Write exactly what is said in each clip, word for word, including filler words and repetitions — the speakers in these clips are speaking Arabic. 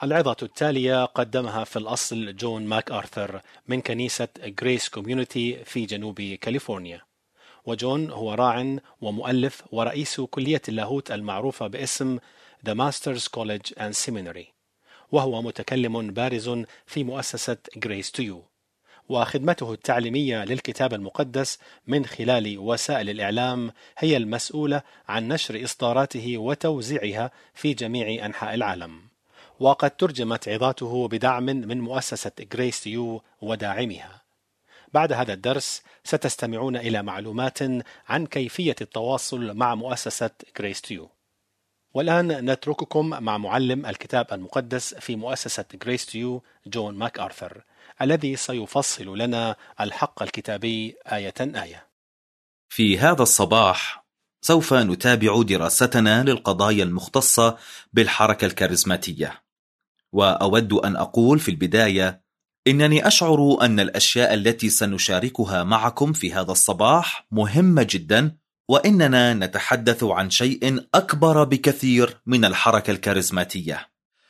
العظة التالية قدمها في الأصل جون ماك آرثر من كنيسة غريس كوميونيتي في جنوب كاليفورنيا، وجون هو راع ومؤلف ورئيس كلية اللاهوت المعروفة باسم The Masters College and Seminary، وهو متكلم بارز في مؤسسة Grace to You، وخدمته التعليمية للكتاب المقدس من خلال وسائل الإعلام هي المسؤولة عن نشر إصداراته وتوزيعها في جميع أنحاء العالم، وقد ترجمت عظاته بدعم من مؤسسة Grace to You وداعمها. بعد هذا الدرس ستستمعون إلى معلومات عن كيفية التواصل مع مؤسسة Grace to You. والآن نترككم مع معلم الكتاب المقدس في مؤسسة Grace to You جون ماك آرثر، الذي سيفصل لنا الحق الكتابي آية آية. في هذا الصباح سوف نتابع دراستنا للقضايا المختصة بالحركة الكاريزماتية، وأود أن أقول في البداية إنني أشعر أن الأشياء التي سنشاركها معكم في هذا الصباح مهمة جدا، وإننا نتحدث عن شيء أكبر بكثير من الحركة الكاريزماتية.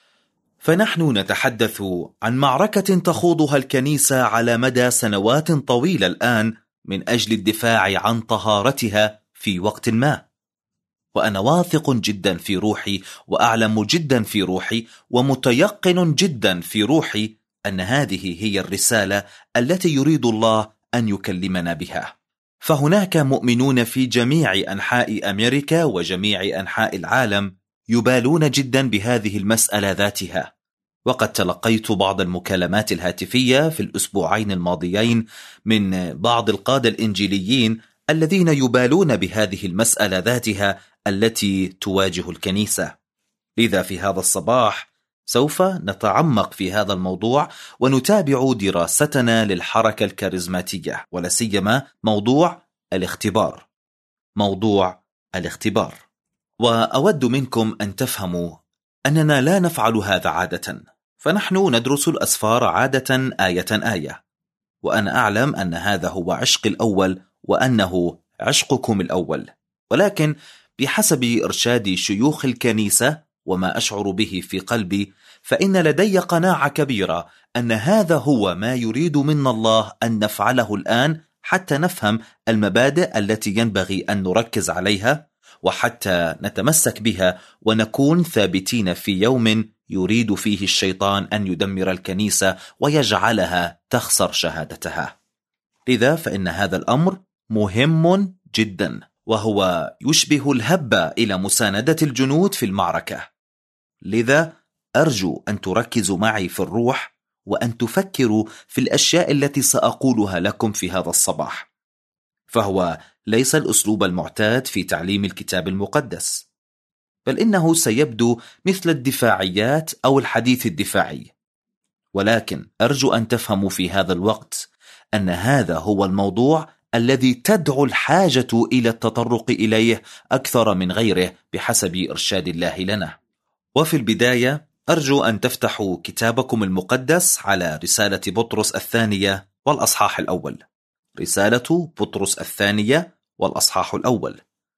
فنحن نتحدث عن معركة تخوضها الكنيسة على مدى سنوات طويلة الآن من أجل الدفاع عن طهارتها في وقت ما. وأنا واثق جدا في روحي وأعلم جدا في روحي ومتيقن جدا في روحي أن هذه هي الرسالة التي يريد الله أن يكلمنا بها. فهناك مؤمنون في جميع أنحاء أمريكا وجميع أنحاء العالم يبالون جدا بهذه المسألة ذاتها، وقد تلقيت بعض المكالمات الهاتفية في الأسبوعين الماضيين من بعض القادة الإنجيليين الذين يبالون بهذه المسألة ذاتها التي تواجه الكنيسة. لذا في هذا الصباح سوف نتعمق في هذا الموضوع ونتابع دراستنا للحركة الكاريزماتية، ولا سيما موضوع الاختبار. موضوع الاختبار. وأود منكم أن تفهموا أننا لا نفعل هذا عادة، فنحن ندرس الأسفار عادة آية آية، وأنا أعلم أن هذا هو عشق الأول وأنه عشقكم الأول، ولكن بحسب إرشاد شيوخ الكنيسة وما أشعر به في قلبي، فإن لدي قناعة كبيرة أن هذا هو ما يريد منا الله أن نفعله الآن، حتى نفهم المبادئ التي ينبغي أن نركز عليها، وحتى نتمسك بها ونكون ثابتين في يوم يريد فيه الشيطان أن يدمر الكنيسة ويجعلها تخسر شهادتها. لذا فإن هذا الأمر مهم جدا، وهو يشبه الهبة إلى مساندة الجنود في المعركة. لذا أرجو أن تركزوا معي في الروح وأن تفكروا في الأشياء التي سأقولها لكم في هذا الصباح، فهو ليس الأسلوب المعتاد في تعليم الكتاب المقدس، بل إنه سيبدو مثل الدفاعيات أو الحديث الدفاعي. ولكن أرجو أن تفهموا في هذا الوقت أن هذا هو الموضوع الذي تدعو الحاجة إلى التطرق إليه أكثر من غيره بحسب إرشاد الله لنا. وفي البداية أرجو أن تفتحوا كتابكم المقدس على رسالة بطرس الثانية والأصحاح الأول. رسالة بطرس الثانية والأصحاح الأول.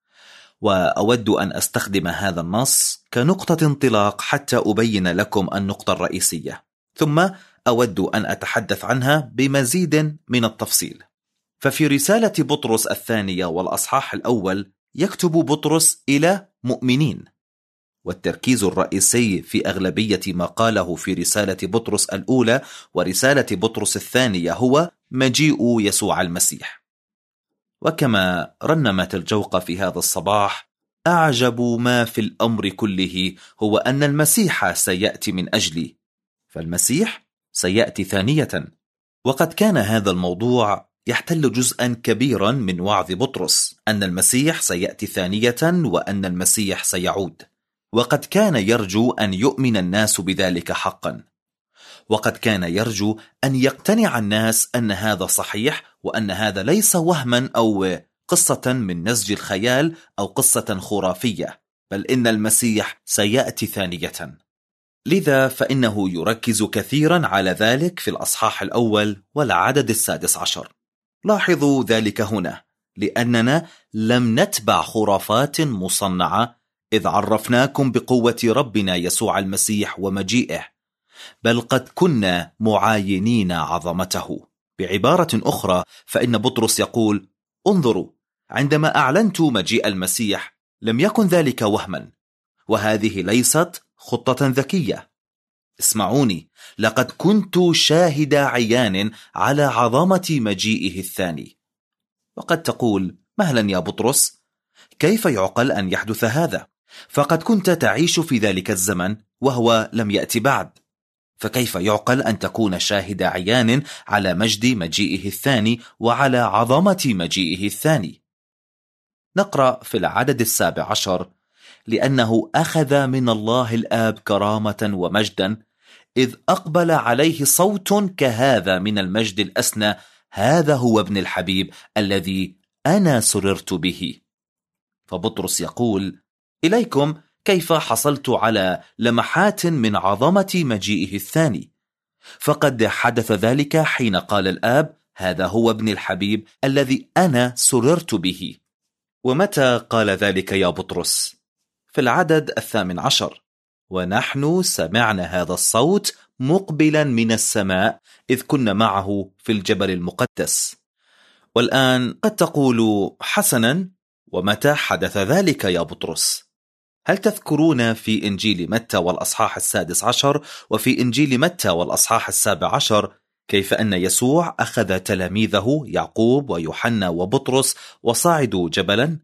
وأود أن أستخدم هذا النص كنقطة انطلاق حتى أبين لكم النقطة الرئيسية، ثم أود أن أتحدث عنها بمزيد من التفصيل. ففي رسالة بطرس الثانية والأصحاح الأول يكتب بطرس إلى مؤمنين، والتركيز الرئيسي في أغلبية ما قاله في رسالة بطرس الأولى ورسالة بطرس الثانية هو مجيء يسوع المسيح. وكما رنمت الجوقة في هذا الصباح، أعجب ما في الأمر كله هو أن المسيح سيأتي من أجلي، فالمسيح سيأتي ثانية. وقد كان هذا الموضوع يحتل جزءا كبيرا من وعظ بطرس، أن المسيح سيأتي ثانية وأن المسيح سيعود، وقد كان يرجو أن يؤمن الناس بذلك حقا، وقد كان يرجو أن يقتنع الناس أن هذا صحيح وأن هذا ليس وهما أو قصة من نسج الخيال أو قصة خرافية، بل إن المسيح سيأتي ثانية. لذا فإنه يركز كثيرا على ذلك في الأصحاح الأول والعدد السادس عشر. لاحظوا ذلك هنا، لأننا لم نتبع خرافات مصنعة إذ عرفناكم بقوة ربنا يسوع المسيح ومجيئه بل قد كنا معاينين عظمته. بعبارة أخرى، فإن بطرس يقول: انظروا، عندما أعلنت مجيء المسيح لم يكن ذلك وهما، وهذه ليست خطة ذكية. اسمعوني، لقد كنت شاهد عيان على عظمة مجيئه الثاني. وقد تقول: مهلا يا بطرس، كيف يعقل أن يحدث هذا؟ فقد كنت تعيش في ذلك الزمن وهو لم يأتي بعد، فكيف يعقل أن تكون شاهد عيان على مجد مجيئه الثاني وعلى عظمة مجيئه الثاني؟ نقرأ في العدد السابع عشر: لأنه أخذ من الله الآب كرامة ومجدا، إذ أقبل عليه صوت كهذا من المجد الأسنى: هذا هو ابن الحبيب الذي أنا سررت به. فبطرس يقول: إليكم كيف حصلت على لمحات من عظمة مجيئه الثاني، فقد حدث ذلك حين قال الآب: هذا هو ابن الحبيب الذي أنا سررت به. ومتى قال ذلك يا بطرس؟ في العدد الثامن عشر: ونحن سمعنا هذا الصوت مقبلا من السماء إذ كنا معه في الجبل المقدس. والآن قد تقول: حسنا، ومتى حدث ذلك يا بطرس؟ هل تذكرون في إنجيل متى والأصحاح السادس عشر وفي إنجيل متى والأصحاح السابع عشر كيف أن يسوع أخذ تلاميذه يعقوب ويوحنا وبطرس وصعدوا جبلا،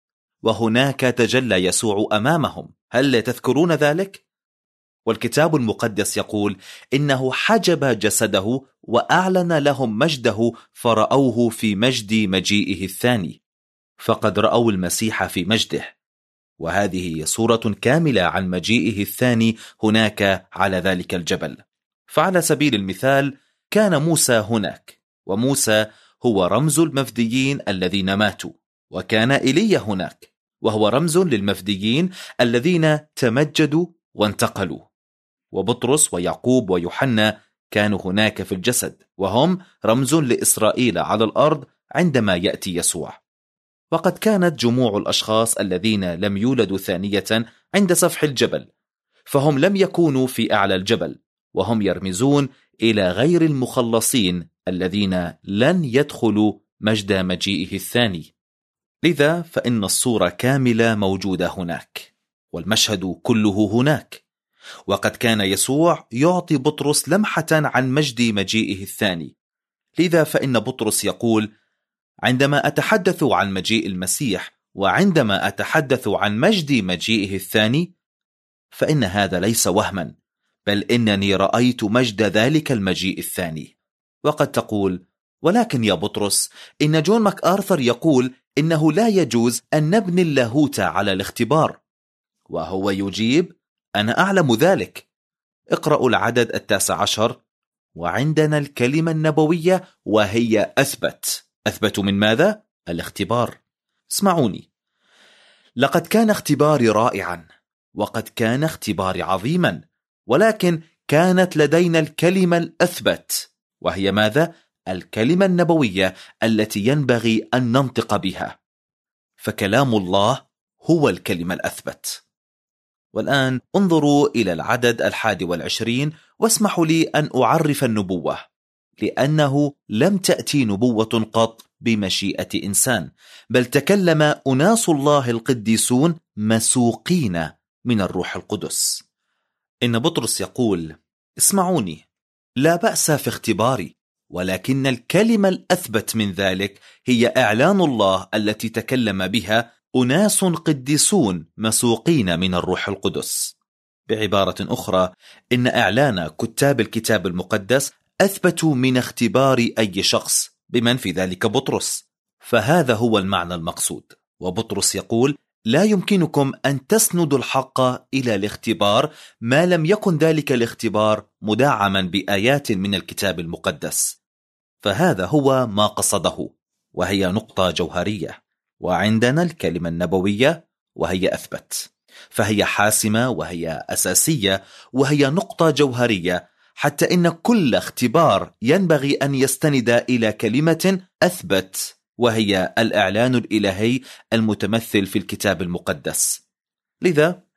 وهناك تجلى يسوع أمامهم؟ هل تذكرون ذلك؟ والكتاب المقدس يقول إنه حجب جسده وأعلن لهم مجده، فرأوه في مجد مجيئه الثاني. فقد رأوا المسيح في مجده، وهذه هي صورة كاملة عن مجيئه الثاني هناك على ذلك الجبل. فعلى سبيل المثال، كان موسى هناك، وموسى هو رمز المفديين الذين ماتوا، وكان إيليا هناك، وهو رمز للمفديين الذين تمجدوا وانتقلوا. وبطرس ويعقوب ويوحنا كانوا هناك في الجسد، وهم رمز لإسرائيل على الأرض عندما يأتي يسوع. وقد كانت جموع الأشخاص الذين لم يولدوا ثانية عند سفح الجبل، فهم لم يكونوا في أعلى الجبل، وهم يرمزون إلى غير المخلصين الذين لن يدخلوا مجد مجيئه الثاني. لذا فإن الصورة كاملة موجودة هناك، والمشهد كله هناك. وقد كان يسوع يعطي بطرس لمحة عن مجد مجيئه الثاني. لذا فإن بطرس يقول: عندما أتحدث عن مجيء المسيح وعندما أتحدث عن مجد مجيئه الثاني، فإن هذا ليس وهما، بل إنني رأيت مجد ذلك المجيء الثاني. وقد تقول: ولكن يا بطرس، إن جون ماك آرثر يقول إنه لا يجوز أن نبني اللاهوت على الاختبار. وهو يجيب: أنا أعلم ذلك. اقرأوا العدد التاسع عشر: وعندنا الكلمة النبوية وهي أثبت. أثبت من ماذا؟ الاختبار. اسمعوني، لقد كان اختباري رائعا، وقد كان اختباري عظيما، ولكن كانت لدينا الكلمة الأثبت، وهي ماذا؟ الكلمة النبوية التي ينبغي أن ننطق بها. فكلام الله هو الكلمة الأثبت. والآن انظروا إلى العدد الحادي والعشرين، واسمحوا لي أن أعرف النبوة، لأنه لم تأتي نبوة قط بمشيئة إنسان، بل تكلم أناس الله القديسون مسوقين من الروح القدس. إن بطرس يقول: اسمعوني، لا بأس في اختباري، ولكن الكلمة الأثبت من ذلك هي إعلان الله التي تكلم بها أناس قديسون مسوقين من الروح القدس. بعبارة أخرى، إن إعلان كتاب الكتاب المقدس أثبتوا من اختبار أي شخص، بمن في ذلك بطرس. فهذا هو المعنى المقصود. وبطرس يقول: لا يمكنكم أن تسندوا الحق إلى الاختبار ما لم يكن ذلك الاختبار مدعما بآيات من الكتاب المقدس. فهذا هو ما قصده، وهي نقطة جوهرية. وعندنا الكلمة النبوية وهي أثبت، فهي حاسمة وهي أساسية وهي نقطة جوهرية، حتى إن كل اختبار ينبغي أن يستند إلى كلمة أثبت، وهي الإعلان الإلهي المتمثل في الكتاب المقدس. لذا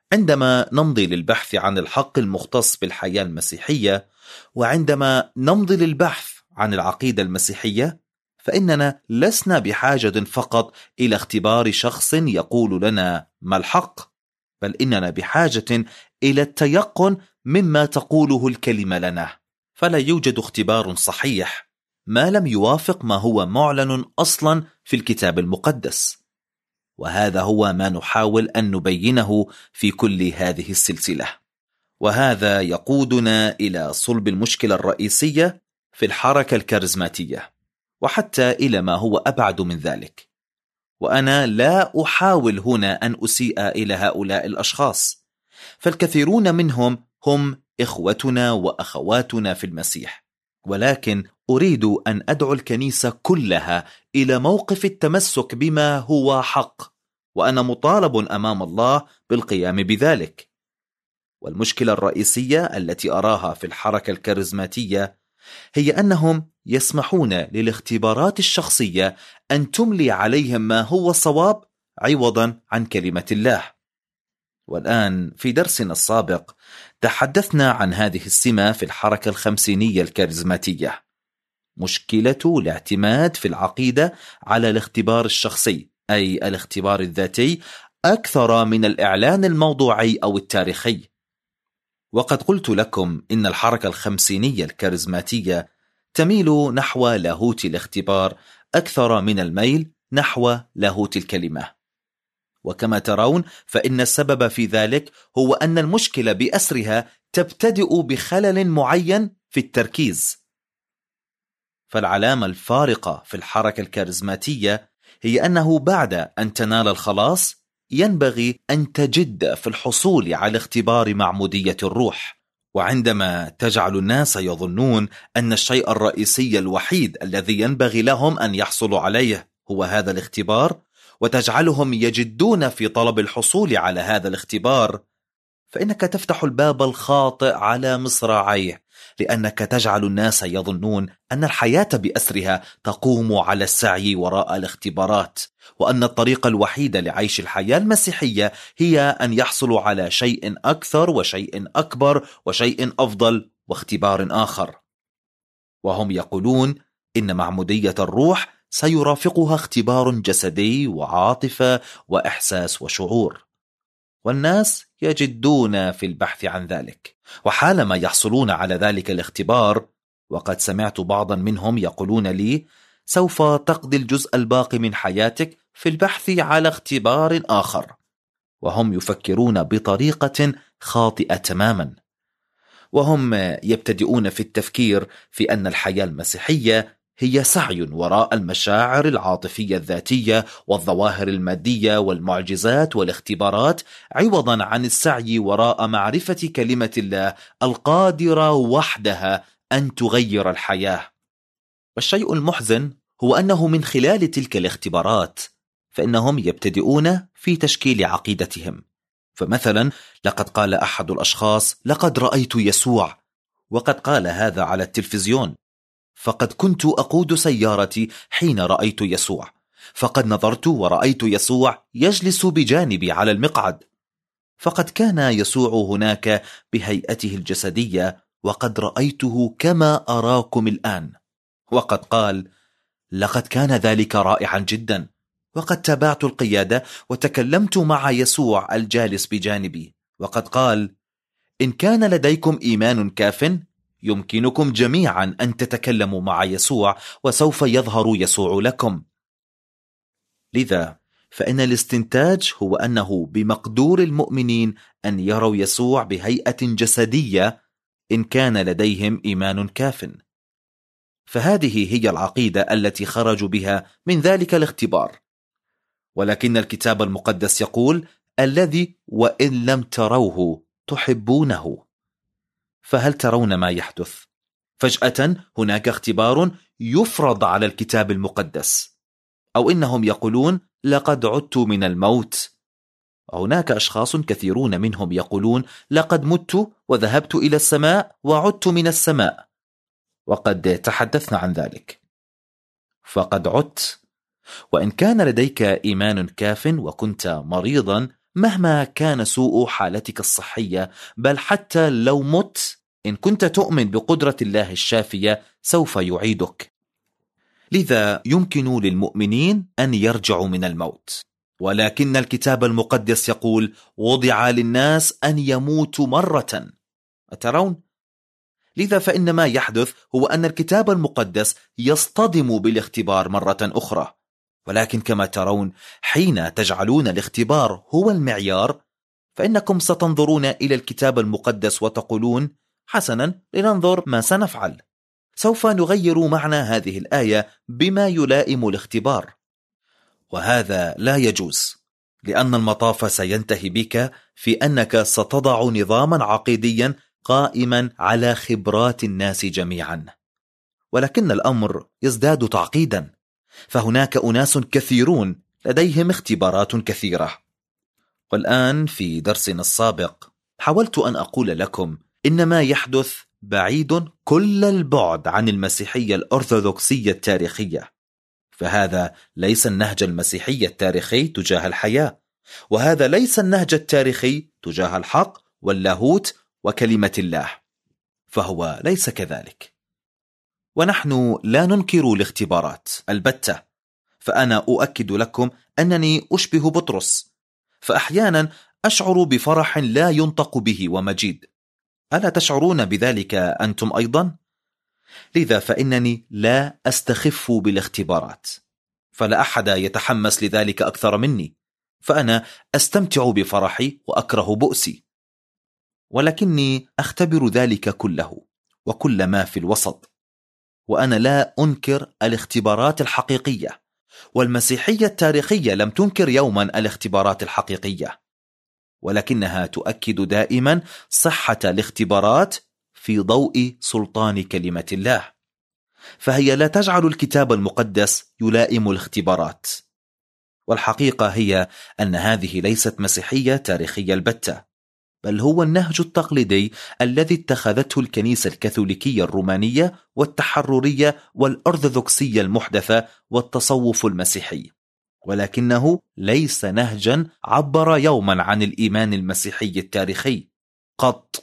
عندما نمضي للبحث عن الحق المختص بالحياة المسيحية، وعندما نمضي للبحث عن العقيدة المسيحية، فإننا لسنا بحاجة فقط إلى اختبار شخص يقول لنا ما الحق، بل إننا بحاجة إلى التيقن مما تقوله الكلمة لنا. فلا يوجد اختبار صحيح ما لم يوافق ما هو معلن أصلا في الكتاب المقدس، وهذا هو ما نحاول أن نبينه في كل هذه السلسلة. وهذا يقودنا إلى صلب المشكلة الرئيسية في الحركة الكاريزماتية، وحتى إلى ما هو أبعد من ذلك. وأنا لا أحاول هنا أن أسيء إلى هؤلاء الأشخاص، فالكثيرون منهم هم إخوتنا وأخواتنا في المسيح، ولكن أريد أن أدعو الكنيسة كلها إلى موقف التمسك بما هو حق، وأنا مطالب أمام الله بالقيام بذلك. والمشكلة الرئيسية التي أراها في الحركة الكاريزماتية هي أنهم يسمحون للاختبارات الشخصية أن تملي عليهم ما هو صواب عوضا عن كلمة الله. والآن في درسنا السابق تحدثنا عن هذه السمة في الحركة الخمسينية الكاريزماتية، مشكلة الاعتماد في العقيدة على الاختبار الشخصي، أي الاختبار الذاتي، أكثر من الإعلان الموضوعي أو التاريخي. وقد قلت لكم إن الحركة الخمسينية الكاريزماتية تميل نحو لاهوت الاختبار أكثر من الميل نحو لاهوت الكلمة. وكما ترون فإن السبب في ذلك هو أن المشكلة بأسرها تبتدئ بخلل معين في التركيز. فالعلامة الفارقة في الحركة الكاريزماتية هي أنه بعد أن تنال الخلاص ينبغي أن تجد في الحصول على اختبار معمودية الروح. وعندما تجعل الناس يظنون أن الشيء الرئيسي الوحيد الذي ينبغي لهم أن يحصلوا عليه هو هذا الاختبار، وتجعلهم يجدون في طلب الحصول على هذا الاختبار، فإنك تفتح الباب الخاطئ على مصراعيه، لأنك تجعل الناس يظنون أن الحياة بأسرها تقوم على السعي وراء الاختبارات، وأن الطريقة الوحيدة لعيش الحياة المسيحية هي أن يحصلوا على شيء أكثر وشيء أكبر وشيء أفضل واختبار آخر. وهم يقولون إن معمودية الروح سيرافقها اختبار جسدي وعاطفة وإحساس وشعور، والناس يجدون في البحث عن ذلك. وحالما يحصلون على ذلك الاختبار، وقد سمعت بعضا منهم يقولون لي سوف تقضي الجزء الباقي من حياتك في البحث على اختبار آخر، وهم يفكرون بطريقة خاطئة تماما. وهم يبتدئون في التفكير في أن الحياة المسيحية هي سعي وراء المشاعر العاطفية الذاتية والظواهر المادية والمعجزات والاختبارات، عوضا عن السعي وراء معرفة كلمة الله القادرة وحدها أن تغير الحياة. والشيء المحزن هو أنه من خلال تلك الاختبارات فإنهم يبتدئون في تشكيل عقيدتهم. فمثلا لقد قال أحد الأشخاص لقد رأيت يسوع، وقد قال هذا على التلفزيون. فقد كنت أقود سيارتي حين رأيت يسوع، فقد نظرت ورأيت يسوع يجلس بجانبي على المقعد، فقد كان يسوع هناك بهيئته الجسدية، وقد رأيته كما أراكم الآن. وقد قال لقد كان ذلك رائعا جدا، وقد تابعت القيادة وتكلمت مع يسوع الجالس بجانبي. وقد قال إن كان لديكم إيمان كاف يمكنكم جميعا أن تتكلموا مع يسوع، وسوف يظهر يسوع لكم. لذا فإن الاستنتاج هو أنه بمقدور المؤمنين أن يروا يسوع بهيئة جسدية إن كان لديهم إيمان كاف. فهذه هي العقيدة التي خرجوا بها من ذلك الاختبار. ولكن الكتاب المقدس يقول الذي وإن لم تروه تحبونه. فهل ترون ما يحدث؟ فجأة هناك اختبار يفرض على الكتاب المقدس، أو إنهم يقولون لقد عدت من الموت. هناك أشخاص كثيرون منهم يقولون لقد مت وذهبت إلى السماء وعدت من السماء، وقد تحدثنا عن ذلك. فقد عدت، وإن كان لديك إيمان كاف وكنت مريضا مهما كان سوء حالتك الصحية، بل حتى لو مت، إن كنت تؤمن بقدرة الله الشافية سوف يعيدك. لذا يمكن للمؤمنين أن يرجعوا من الموت، ولكن الكتاب المقدس يقول: وضع للناس أن يموتوا مرة. أترون؟ لذا فإن ما يحدث هو أن الكتاب المقدس يصطدم بالاختبار مرة أخرى. ولكن كما ترون، حين تجعلون الاختبار هو المعيار، فإنكم ستنظرون إلى الكتاب المقدس وتقولون: حسنا، لننظر ما سنفعل. سوف نغير معنى هذه الآية بما يلائم الاختبار، وهذا لا يجوز، لأن المطاف سينتهي بك في أنك ستضع نظاما عقيديا قائما على خبرات الناس جميعا. ولكن الأمر يزداد تعقيدا، فهناك أناس كثيرون لديهم اختبارات كثيرة. والآن في درسنا السابق حاولت أن أقول لكم إن ما يحدث بعيد كل البعد عن المسيحية الأرثوذكسية التاريخية، فهذا ليس النهج المسيحي التاريخي تجاه الحياة، وهذا ليس النهج التاريخي تجاه الحق واللاهوت وكلمة الله، فهو ليس كذلك. ونحن لا ننكر الاختبارات البتة، فأنا أؤكد لكم أنني أشبه بطرس، فأحيانا أشعر بفرح لا ينطق به ومجيد. ألا تشعرون بذلك أنتم أيضا؟ لذا فإنني لا أستخف بالاختبارات، فلا أحد يتحمس لذلك أكثر مني، فأنا أستمتع بفرحي وأكره بؤسي، ولكني أختبر ذلك كله وكل ما في الوسط. وأنا لا أنكر الاختبارات الحقيقية، والمسيحية التاريخية لم تنكر يوما الاختبارات الحقيقية، ولكنها تؤكد دائما صحة الاختبارات في ضوء سلطان كلمة الله، فهي لا تجعل الكتاب المقدس يلائم الاختبارات. والحقيقة هي أن هذه ليست مسيحية تاريخية البتة، بل هو النهج التقليدي الذي اتخذته الكنيسة الكاثوليكية الرومانية والتحررية والأرثوذكسية المحدثة والتصوف المسيحي، ولكنه ليس نهجا عبر يوما عن الإيمان المسيحي التاريخي قط.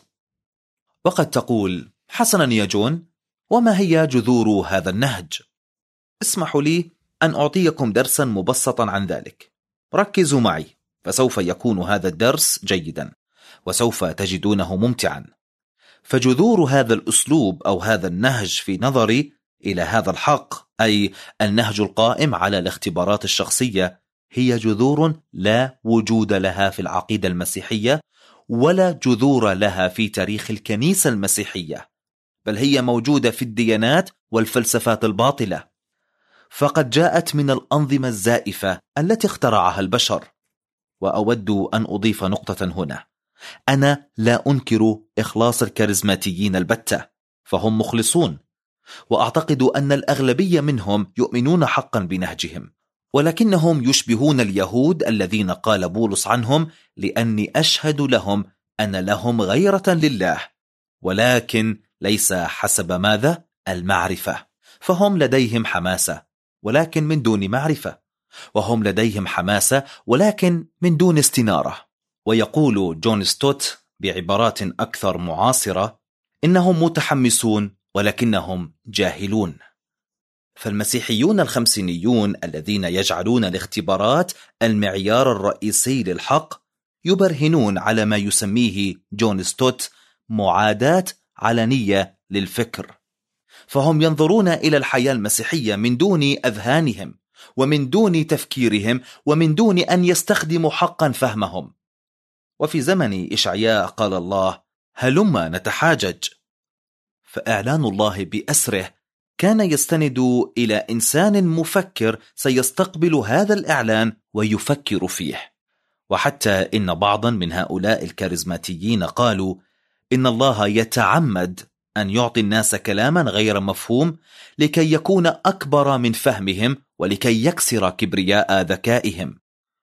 وقد تقول: حسنا يا جون، وما هي جذور هذا النهج؟ اسمحوا لي أن أعطيكم درسا مبسطا عن ذلك. ركزوا معي، فسوف يكون هذا الدرس جيدا وسوف تجدونه ممتعا. فجذور هذا الأسلوب أو هذا النهج في نظري إلى هذا الحق، أي النهج القائم على الاختبارات الشخصية، هي جذور لا وجود لها في العقيدة المسيحية، ولا جذور لها في تاريخ الكنيسة المسيحية، بل هي موجودة في الديانات والفلسفات الباطلة، فقد جاءت من الأنظمة الزائفة التي اخترعها البشر. وأود أن أضيف نقطة هنا: أنا لا أنكر إخلاص الكاريزماتيين البتة، فهم مخلصون، وأعتقد أن الأغلبية منهم يؤمنون حقا بنهجهم، ولكنهم يشبهون اليهود الذين قال بولس عنهم: لأني أشهد لهم أن لهم غيرة لله، ولكن ليس حسب ماذا؟ المعرفة. فهم لديهم حماسة ولكن من دون معرفة، وهم لديهم حماسة ولكن من دون استنارة. ويقول جون ستوت بعبارات أكثر معاصرة: إنهم متحمسون ولكنهم جاهلون. فالمسيحيون الخمسينيون الذين يجعلون الاختبارات المعيار الرئيسي للحق يبرهنون على ما يسميه جون ستوت معاداة علنية للفكر، فهم ينظرون إلى الحياة المسيحية من دون أذهانهم ومن دون تفكيرهم ومن دون أن يستخدموا حقا فهمهم. وفي زمن إشعياء قال الله: هلما نتحاجج. فإعلان الله بأسره كان يستند إلى إنسان مفكر سيستقبل هذا الإعلان ويفكر فيه. وحتى إن بعضا من هؤلاء الكاريزماتيين قالوا إن الله يتعمد أن يعطي الناس كلاما غير مفهوم لكي يكون أكبر من فهمهم ولكي يكسر كبرياء ذكائهم.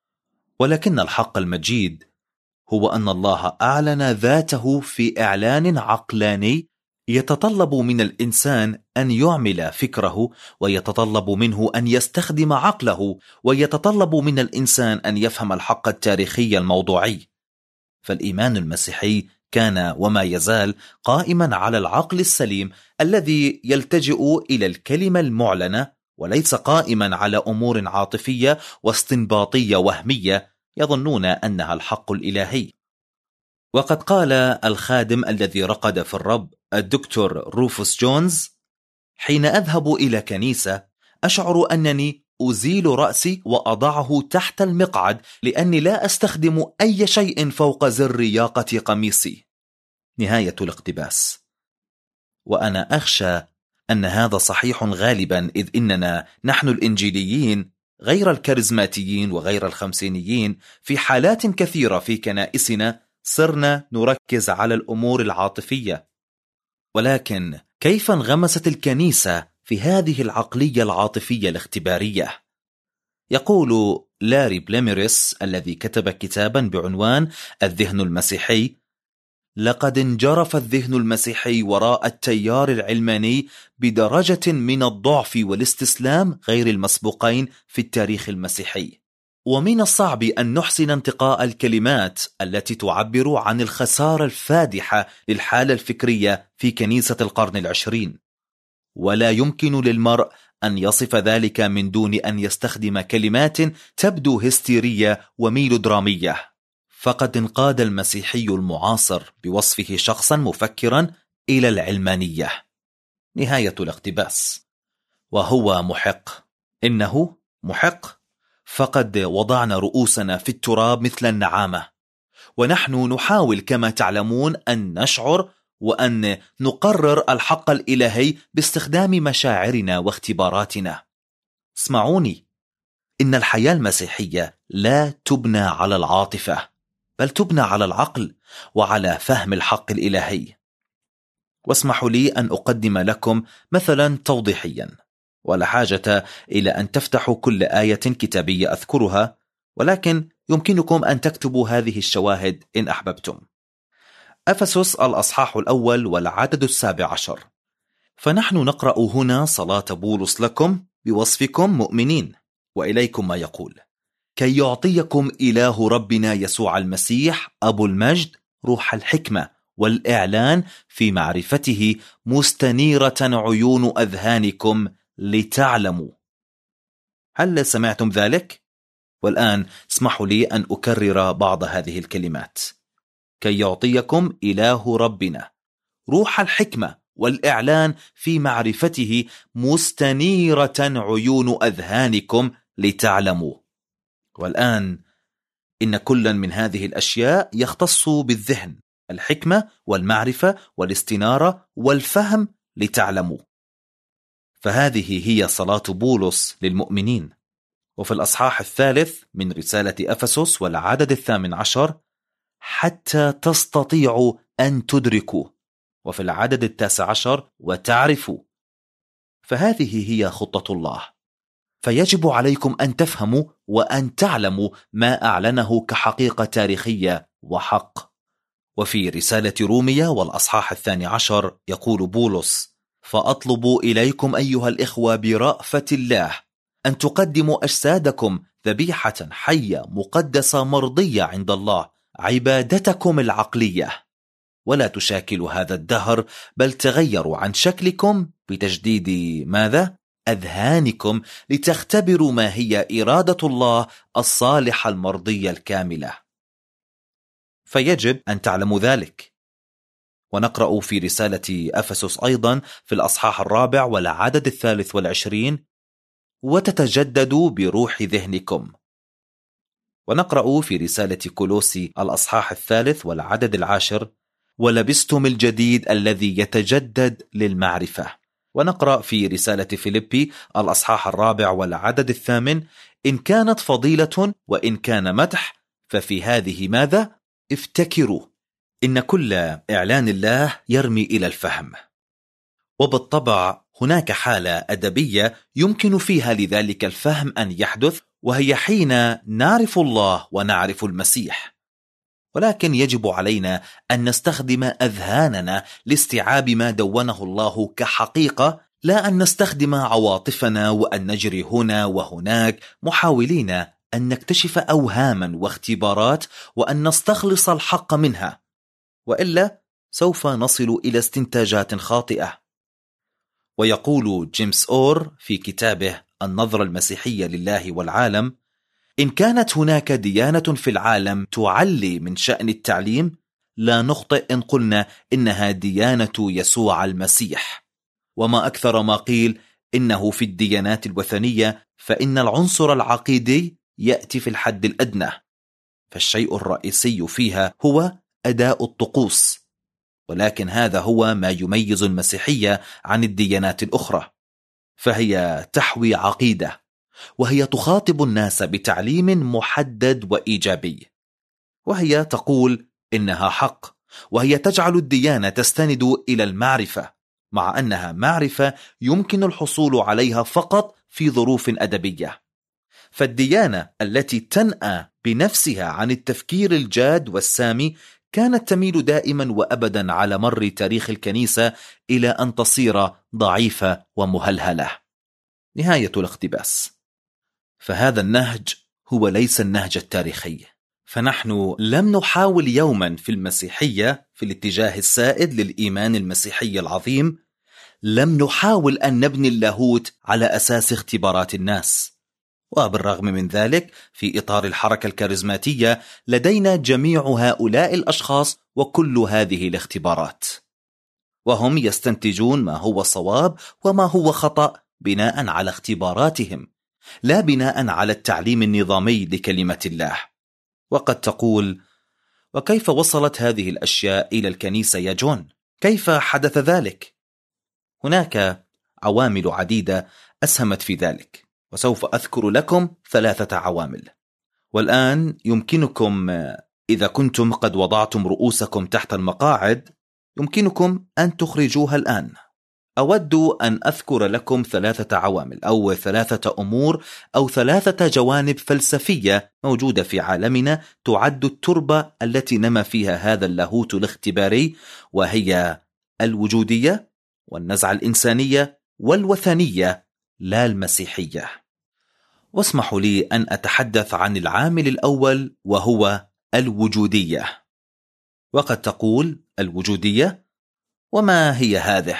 ولكن الحق المجيد هو أن الله أعلن ذاته في إعلان عقلاني يتطلب من الإنسان أن يعمل فكره، ويتطلب منه أن يستخدم عقله، ويتطلب من الإنسان أن يفهم الحق التاريخي الموضوعي. فالإيمان المسيحي كان وما يزال قائما على العقل السليم الذي يلتجئ إلى الكلمة المعلنة، وليس قائما على أمور عاطفية واستنباطية وهمية يظنون أنها الحق الإلهي. وقد قال الخادم الذي رقد في الرب الدكتور روفوس جونز: حين أذهب إلى كنيسة أشعر أنني أزيل رأسي وأضعه تحت المقعد، لأني لا أستخدم أي شيء فوق زر ياقة قميصي. نهاية الاقتباس. وأنا أخشى أن هذا صحيح غالبا، إذ إننا نحن الإنجيليين غير الكاريزماتيين وغير الخمسينيين في حالات كثيرة في كنائسنا صرنا نركز على الأمور العاطفية. ولكن كيف انغمست الكنيسة في هذه العقلية العاطفية الاختبارية؟ يقول لاري بليميريس الذي كتب كتابا بعنوان الذهن المسيحي: لقد انجرف الذهن المسيحي وراء التيار العلماني بدرجة من الضعف والاستسلام غير المسبوقين في التاريخ المسيحي، ومن الصعب أن نحسن انتقاء الكلمات التي تعبر عن الخسارة الفادحة للحالة الفكرية في كنيسة القرن العشرين، ولا يمكن للمرء أن يصف ذلك من دون أن يستخدم كلمات تبدو هستيرية وميلودرامية. فقد انقاد المسيحي المعاصر بوصفه شخصا مفكرا إلى العلمانية. نهاية الاقتباس. وهو محق، إنه محق، فقد وضعنا رؤوسنا في التراب مثل النعامة، ونحن نحاول كما تعلمون أن نشعر وأن نقرر الحق الإلهي باستخدام مشاعرنا واختباراتنا. اسمعوني، إن الحياة المسيحية لا تبنى على العاطفة، بل تبنى على العقل وعلى فهم الحق الإلهي. واسمحوا لي أن أقدم لكم مثلا توضيحيا، ولا حاجة إلى أن تفتحوا كل آية كتابية أذكرها، ولكن يمكنكم أن تكتبوا هذه الشواهد إن أحببتم. أفسس الأصحاح الأول والعدد السابع عشر: فنحن نقرأ هنا صلاة بولس لكم بوصفكم مؤمنين، وإليكم ما يقول: كي يعطيكم إله ربنا يسوع المسيح أبو المجد روح الحكمة والإعلان في معرفته، مستنيرة عيون أذهانكم لتعلموا. هل سمعتم ذلك؟ والآن اسمحوا لي أن أكرر بعض هذه الكلمات: كي يعطيكم إله ربنا روح الحكمة والإعلان في معرفته، مستنيرة عيون أذهانكم لتعلموا. والآن إن كلا من هذه الأشياء يختص بالذهن: الحكمة والمعرفة والاستنارة والفهم لتعلموا. فهذه هي صلاة بولس للمؤمنين. وفي الأصحاح الثالث من رسالة أفسس والعدد الثامن عشر: حتى تستطيعوا أن تدركوا. وفي العدد التاسع عشر: وتعرفوا. فهذه هي خطة الله، فيجب عليكم أن تفهموا وأن تعلموا ما أعلنه كحقيقة تاريخية وحق. وفي رسالة رومية والأصحاح الثاني عشر يقول بولس: فأطلب إليكم أيها الإخوة برأفة الله أن تقدموا أجسادكم ذبيحة حية مقدسة مرضية عند الله، عبادتكم العقلية، ولا تشاكلوا هذا الدهر، بل تغيروا عن شكلكم بتجديد ماذا؟ أذهانكم، لتختبروا ما هي إرادة الله الصالحة المرضية الكاملة. فيجب أن تعلموا ذلك. ونقرأ في رسالة أفسس أيضا في الأصحاح الرابع والعدد الثالث والعشرين: وتتجددوا بروح ذهنكم. ونقرأ في رسالة كولوسي الأصحاح الثالث والعدد العاشر: ولبستم الجديد الذي يتجدد للمعرفة. ونقرأ في رسالة فيليبي الأصحاح الرابع والعدد الثامن: إن كانت فضيلة وإن كان مدح ففي هذه ماذا؟ افتكروا. إن كل إعلان الله يرمي إلى الفهم، وبالطبع هناك حالة أدبية يمكن فيها لذلك الفهم أن يحدث، وهي حين نعرف الله ونعرف المسيح. ولكن يجب علينا أن نستخدم أذهاننا لاستيعاب ما دونه الله كحقيقة، لا أن نستخدم عواطفنا وأن نجري هنا وهناك محاولين أن نكتشف أوهاما واختبارات وأن نستخلص الحق منها، وإلا سوف نصل إلى استنتاجات خاطئة. ويقول جيمس أور في كتابه النظرة المسيحية لله والعالم: إن كانت هناك ديانة في العالم تعلي من شأن التعليم، لا نخطئ إن قلنا إنها ديانة يسوع المسيح. وما أكثر ما قيل إنه في الديانات الوثنية فإن العنصر العقيدي يأتي في الحد الأدنى، فالشيء الرئيسي فيها هو أداء الطقوس، ولكن هذا هو ما يميز المسيحية عن الديانات الأخرى، فهي تحوي عقيدة، وهي تخاطب الناس بتعليم محدد وإيجابي، وهي تقول إنها حق، وهي تجعل الديانة تستند إلى المعرفة، مع أنها معرفة يمكن الحصول عليها فقط في ظروف أدبية. فالديانة التي تنأى بنفسها عن التفكير الجاد والسامي كانت تميل دائما وأبدا على مر تاريخ الكنيسة إلى أن تصير ضعيفة ومهلهلة. نهاية الاقتباس. فهذا النهج هو ليس النهج التاريخي، فنحن لم نحاول يوما في المسيحية في الاتجاه السائد للإيمان المسيحي العظيم، لم نحاول أن نبني اللاهوت على أساس اختبارات الناس. وبالرغم من ذلك في إطار الحركة الكاريزماتية لدينا جميع هؤلاء الأشخاص وكل هذه الاختبارات، وهم يستنتجون ما هو صواب وما هو خطأ بناء على اختباراتهم، لا بناء على التعليم النظامي لكلمة الله. وقد تقول: وكيف وصلت هذه الأشياء إلى الكنيسة يا جون؟ كيف حدث ذلك؟ هناك عوامل عديدة أسهمت في ذلك، وسوف أذكر لكم ثلاثة عوامل. والآن يمكنكم إذا كنتم قد وضعتم رؤوسكم تحت المقاعد يمكنكم أن تخرجوها الآن. أود أن أذكر لكم ثلاثة عوامل أو ثلاثة أمور أو ثلاثة جوانب فلسفية موجودة في عالمنا تعد التربة التي نما فيها هذا اللاهوت الاختباري، وهي الوجودية والنزعة الإنسانية والوثنية لا المسيحية. واسمحوا لي أن أتحدث عن العامل الأول وهو الوجودية. وقد تقول الوجودية: وما هي هذه؟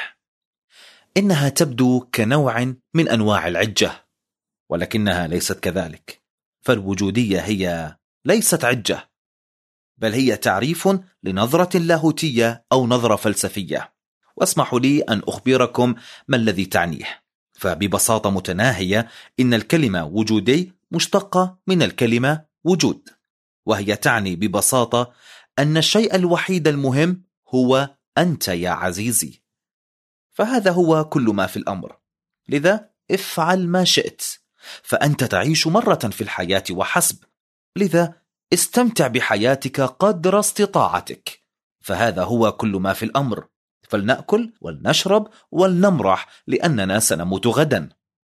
إنها تبدو كنوع من أنواع العجة، ولكنها ليست كذلك، فالوجودية هي ليست عجة، بل هي تعريف لنظرة لاهوتية أو نظرة فلسفية. واسمحوا لي أن أخبركم ما الذي تعنيه. فببساطة متناهية إن الكلمة وجودي مشتقة من الكلمة وجود، وهي تعني ببساطة أن الشيء الوحيد المهم هو أنت يا عزيزي. فهذا هو كل ما في الأمر، لذا افعل ما شئت، فأنت تعيش مرة في الحياة وحسب، لذا استمتع بحياتك قدر استطاعتك. فهذا هو كل ما في الأمر، فلنأكل ولنشرب ولنمرح لأننا سنموت غدا،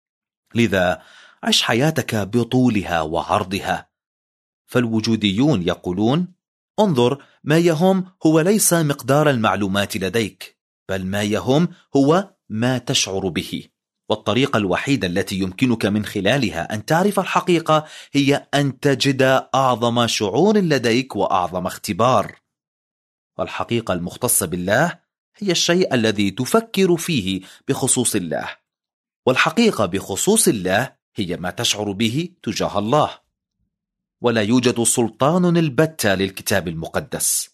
لذا عش حياتك بطولها وعرضها. فالوجوديون يقولون: انظر، ما يهم هو ليس مقدار المعلومات لديك، بل ما يهم هو ما تشعر به. والطريقة الوحيدة التي يمكنك من خلالها أن تعرف الحقيقة هي أن تجد أعظم شعور لديك وأعظم اختبار. والحقيقة المختصة بالله هي الشيء الذي تفكر فيه بخصوص الله، والحقيقة بخصوص الله هي ما تشعر به تجاه الله. ولا يوجد سلطان البتة للكتاب المقدس،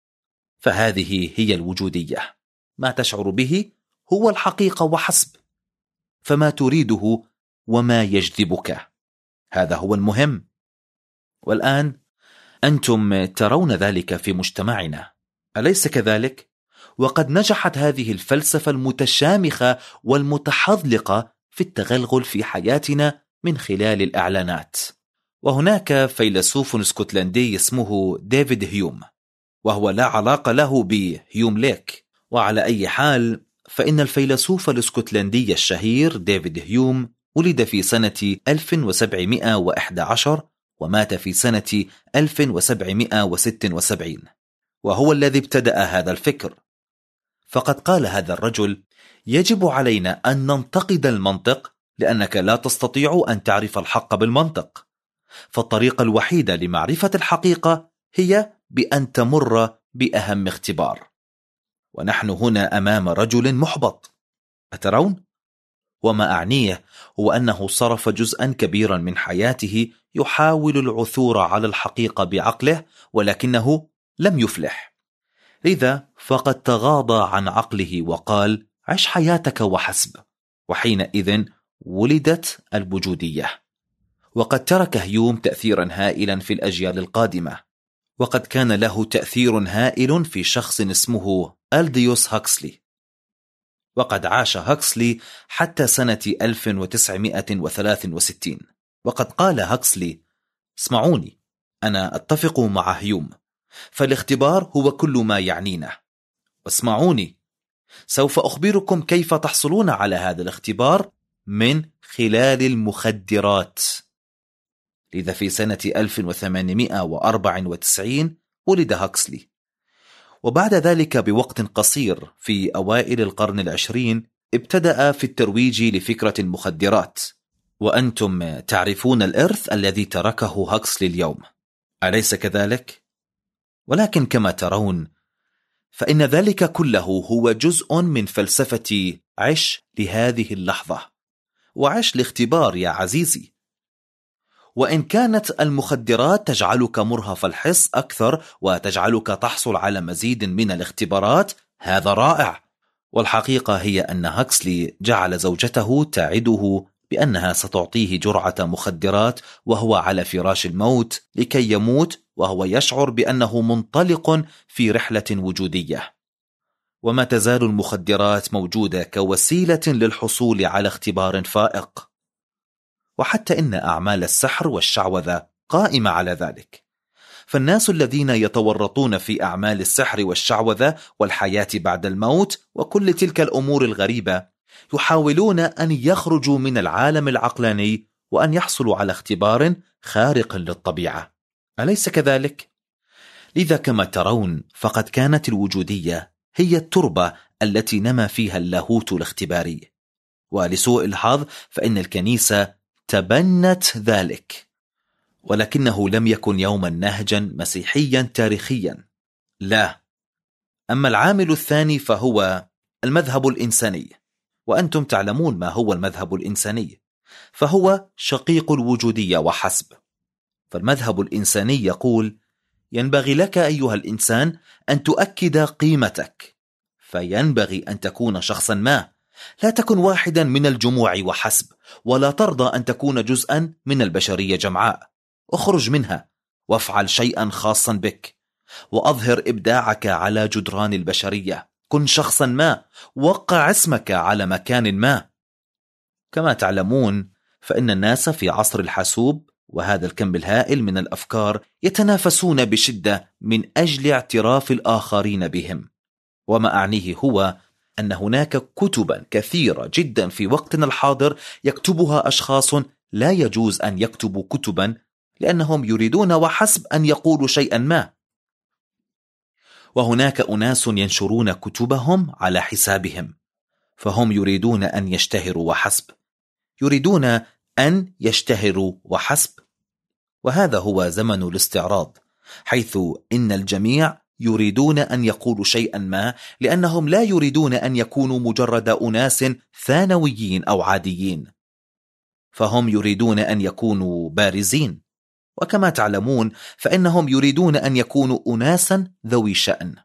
فهذه هي الوجودية. ما تشعر به هو الحقيقة وحسب، فما تريده وما يجذبك هذا هو المهم. والآن أنتم ترون ذلك في مجتمعنا، أليس كذلك؟ وقد نجحت هذه الفلسفة المتشامخة والمتحذلقة في التغلغل في حياتنا من خلال الإعلانات. وهناك فيلسوف اسكتلندي اسمه ديفيد هيوم، وهو لا علاقة له بهيوم ليك. وعلى أي حال، فإن الفيلسوف الاسكتلندي الشهير ديفيد هيوم ولد في سنة ألف وسبعمائة وأحد عشر ومات في سنة ألف وسبعمائة وستة وسبعين، وهو الذي ابتدأ هذا الفكر. فقد قال هذا الرجل: يجب علينا أن ننتقد المنطق، لأنك لا تستطيع أن تعرف الحق بالمنطق، فالطريقة الوحيدة لمعرفة الحقيقة هي بأن تمر بأهم اختبار. ونحن هنا أمام رجل محبط، أترون؟ وما أعنيه هو أنه صرف جزءا كبيرا من حياته يحاول العثور على الحقيقة بعقله، ولكنه لم يفلح. لذا فقد تغاضى عن عقله وقال: عش حياتك وحسب. وحينئذ ولدت الوجودية. وقد ترك هيوم تأثيرا هائلا في الأجيال القادمة، وقد كان له تأثير هائل في شخص اسمه ألديوس هاكسلي. وقد عاش هاكسلي حتى سنة ألف وتسعمائة وثلاثة وستين. وقد قال هاكسلي: اسمعوني، أنا أتفق مع هيوم، فالاختبار هو كل ما يعنينا. واسمعوني، سوف أخبركم كيف تحصلون على هذا الاختبار من خلال المخدرات. لذا في سنة ألف وثمانمائة وأربعة وتسعين ولد هاكسلي، وبعد ذلك بوقت قصير في أوائل القرن العشرين ابتدأ في الترويج لفكرة المخدرات. وأنتم تعرفون الإرث الذي تركه هاكسلي اليوم، أليس كذلك؟ ولكن كما ترون فإن ذلك كله هو جزء من فلسفة عش لهذه اللحظة، وعش لاختبار يا عزيزي. وإن كانت المخدرات تجعلك مرهف الحس أكثر وتجعلك تحصل على مزيد من الاختبارات، هذا رائع. والحقيقة هي أن هاكسلي جعل زوجته تعده بأنها ستعطيه جرعة مخدرات وهو على فراش الموت لكي يموت وهو يشعر بأنه منطلق في رحلة وجودية. وما تزال المخدرات موجودة كوسيلة للحصول على اختبار فائق، وحتى إن أعمال السحر والشعوذة قائمة على ذلك. فالناس الذين يتورطون في أعمال السحر والشعوذة والحياة بعد الموت وكل تلك الأمور الغريبة يحاولون أن يخرجوا من العالم العقلاني وأن يحصلوا على اختبار خارق للطبيعة، أليس كذلك؟ لذا كما ترون فقد كانت الوجودية هي التربة التي نما فيها اللاهوت الاختباري. ولسوء الحظ فإن الكنيسة تبنت ذلك، ولكنه لم يكن يوما نهجا مسيحيا تاريخيا، لا. أما العامل الثاني فهو المذهب الإنساني، وأنتم تعلمون ما هو المذهب الإنساني، فهو شقيق الوجودية وحسب. فالمذهب الإنساني يقول: ينبغي لك أيها الإنسان أن تؤكد قيمتك، فينبغي أن تكون شخصا ما، لا تكن واحدا من الجموع وحسب، ولا ترضى أن تكون جزءا من البشرية جمعاء. اخرج منها وافعل شيئا خاصا بك، وأظهر إبداعك على جدران البشرية. كن شخصا ما، وقع اسمك على مكان ما. كما تعلمون فإن الناس في عصر الحاسوب وهذا الكم الهائل من الأفكار يتنافسون بشدة من أجل اعتراف الآخرين بهم. وما أعنيه هو أن هناك كتبا كثيرة جدا في وقتنا الحاضر يكتبها أشخاص لا يجوز أن يكتبوا كتبا، لأنهم يريدون وحسب أن يقولوا شيئا ما. وهناك أناس ينشرون كتبهم على حسابهم، فهم يريدون أن يشتهروا وحسب، يريدون أن يشتهروا وحسب. وهذا هو زمن الاستعراض، حيث إن الجميع يريدون أن يقولوا شيئا ما، لأنهم لا يريدون أن يكونوا مجرد أناس ثانويين أو عاديين، فهم يريدون أن يكونوا بارزين. وكما تعلمون فإنهم يريدون أن يكونوا أناسا ذوي شأن.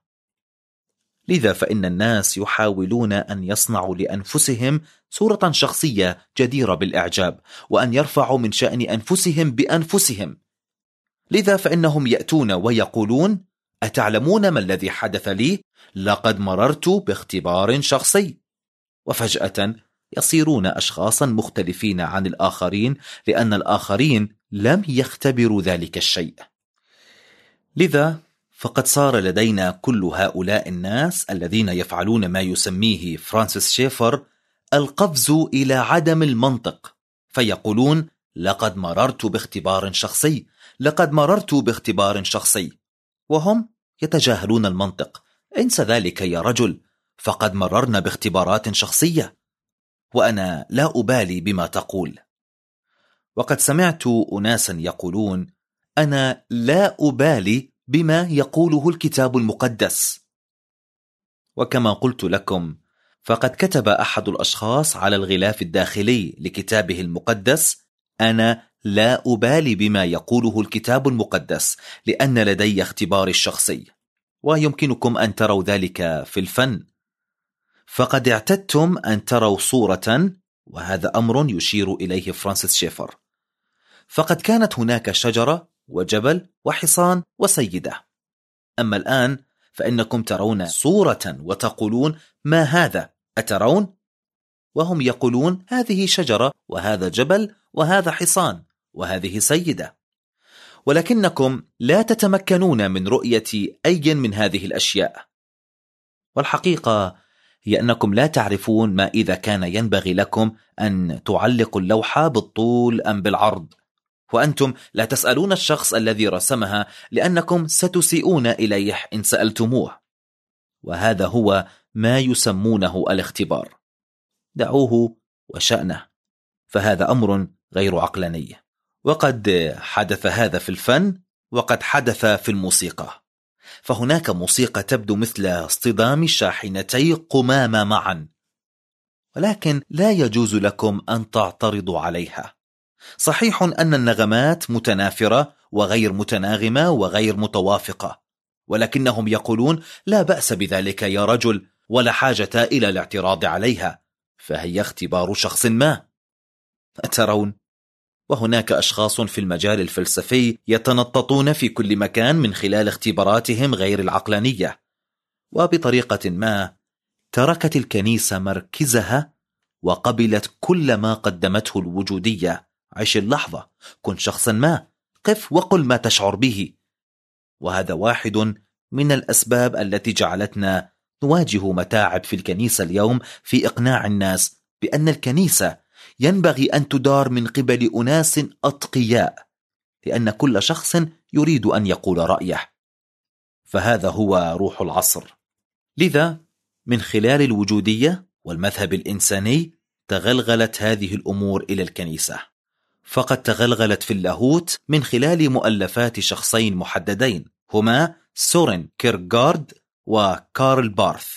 لذا فإن الناس يحاولون أن يصنعوا لأنفسهم صورة شخصية جديرة بالإعجاب، وأن يرفعوا من شأن أنفسهم بأنفسهم. لذا فإنهم يأتون ويقولون: أتعلمون ما الذي حدث لي؟ لقد مررت باختبار شخصي. وفجأة يصيرون أشخاصا مختلفين عن الآخرين، لأن الآخرين لم يختبروا ذلك الشيء. لذا فقد صار لدينا كل هؤلاء الناس الذين يفعلون ما يسميه فرانسيس شيفر القفز إلى عدم المنطق، فيقولون: لقد مررت باختبار شخصي لقد مررت باختبار شخصي وهم يتجاهلون المنطق. انسى ذلك يا رجل، فقد مررنا باختبارات شخصية، وأنا لا أبالي بما تقول. وقد سمعت أناسا يقولون أنا لا أبالي بما يقوله الكتاب المقدس. وكما قلت لكم، فقد كتب أحد الأشخاص على الغلاف الداخلي لكتابه المقدس أنا لا أبالي بما يقوله الكتاب المقدس، لأن لدي اختباري الشخصي. ويمكنكم أن تروا ذلك في الفن، فقد اعتدتم أن تروا صورة، وهذا أمر يشير إليه فرانسيس شيفر. فقد كانت هناك شجرة وجبل وحصان وسيدة، أما الآن فإنكم ترون صورة وتقولون ما هذا؟ أترون؟ وهم يقولون هذه شجرة وهذا جبل وهذا حصان وهذه سيدة، ولكنكم لا تتمكنون من رؤية أي من هذه الأشياء. والحقيقة هي أنكم لا تعرفون ما إذا كان ينبغي لكم أن تعلقوا اللوحة بالطول أم بالعرض، وأنتم لا تسألون الشخص الذي رسمها لأنكم ستسيئون إليه إن سألتموه. وهذا هو ما يسمونه الاختبار. دعوه وشأنه، فهذا أمر غير عقلاني. وقد حدث هذا في الفن، وقد حدث في الموسيقى. فهناك موسيقى تبدو مثل اصطدام شاحنتي قمامة معا، ولكن لا يجوز لكم أن تعترضوا عليها. صحيح أن النغمات متنافرة وغير متناغمة وغير متوافقة، ولكنهم يقولون لا بأس بذلك يا رجل، ولا حاجة إلى الاعتراض عليها، فهي اختبار شخص ما. أترون؟ وهناك أشخاص في المجال الفلسفي يتنططون في كل مكان من خلال اختباراتهم غير العقلانية. وبطريقة ما تركت الكنيسة مركزها وقبلت كل ما قدمته الوجودية. عش اللحظة، كن شخصا ما، قف وقل ما تشعر به. وهذا واحد من الأسباب التي جعلتنا نواجه متاعب في الكنيسة اليوم في إقناع الناس بأن الكنيسة ينبغي أن تدار من قبل أناس أتقياء، لأن كل شخص يريد أن يقول رأيه. فهذا هو روح العصر. لذا من خلال الوجودية والمذهب الإنساني تغلغلت هذه الأمور إلى الكنيسة. فقد تغلغلت في اللاهوت من خلال مؤلفات شخصين محددين، هما سورين كيركغارد وكارل بارث.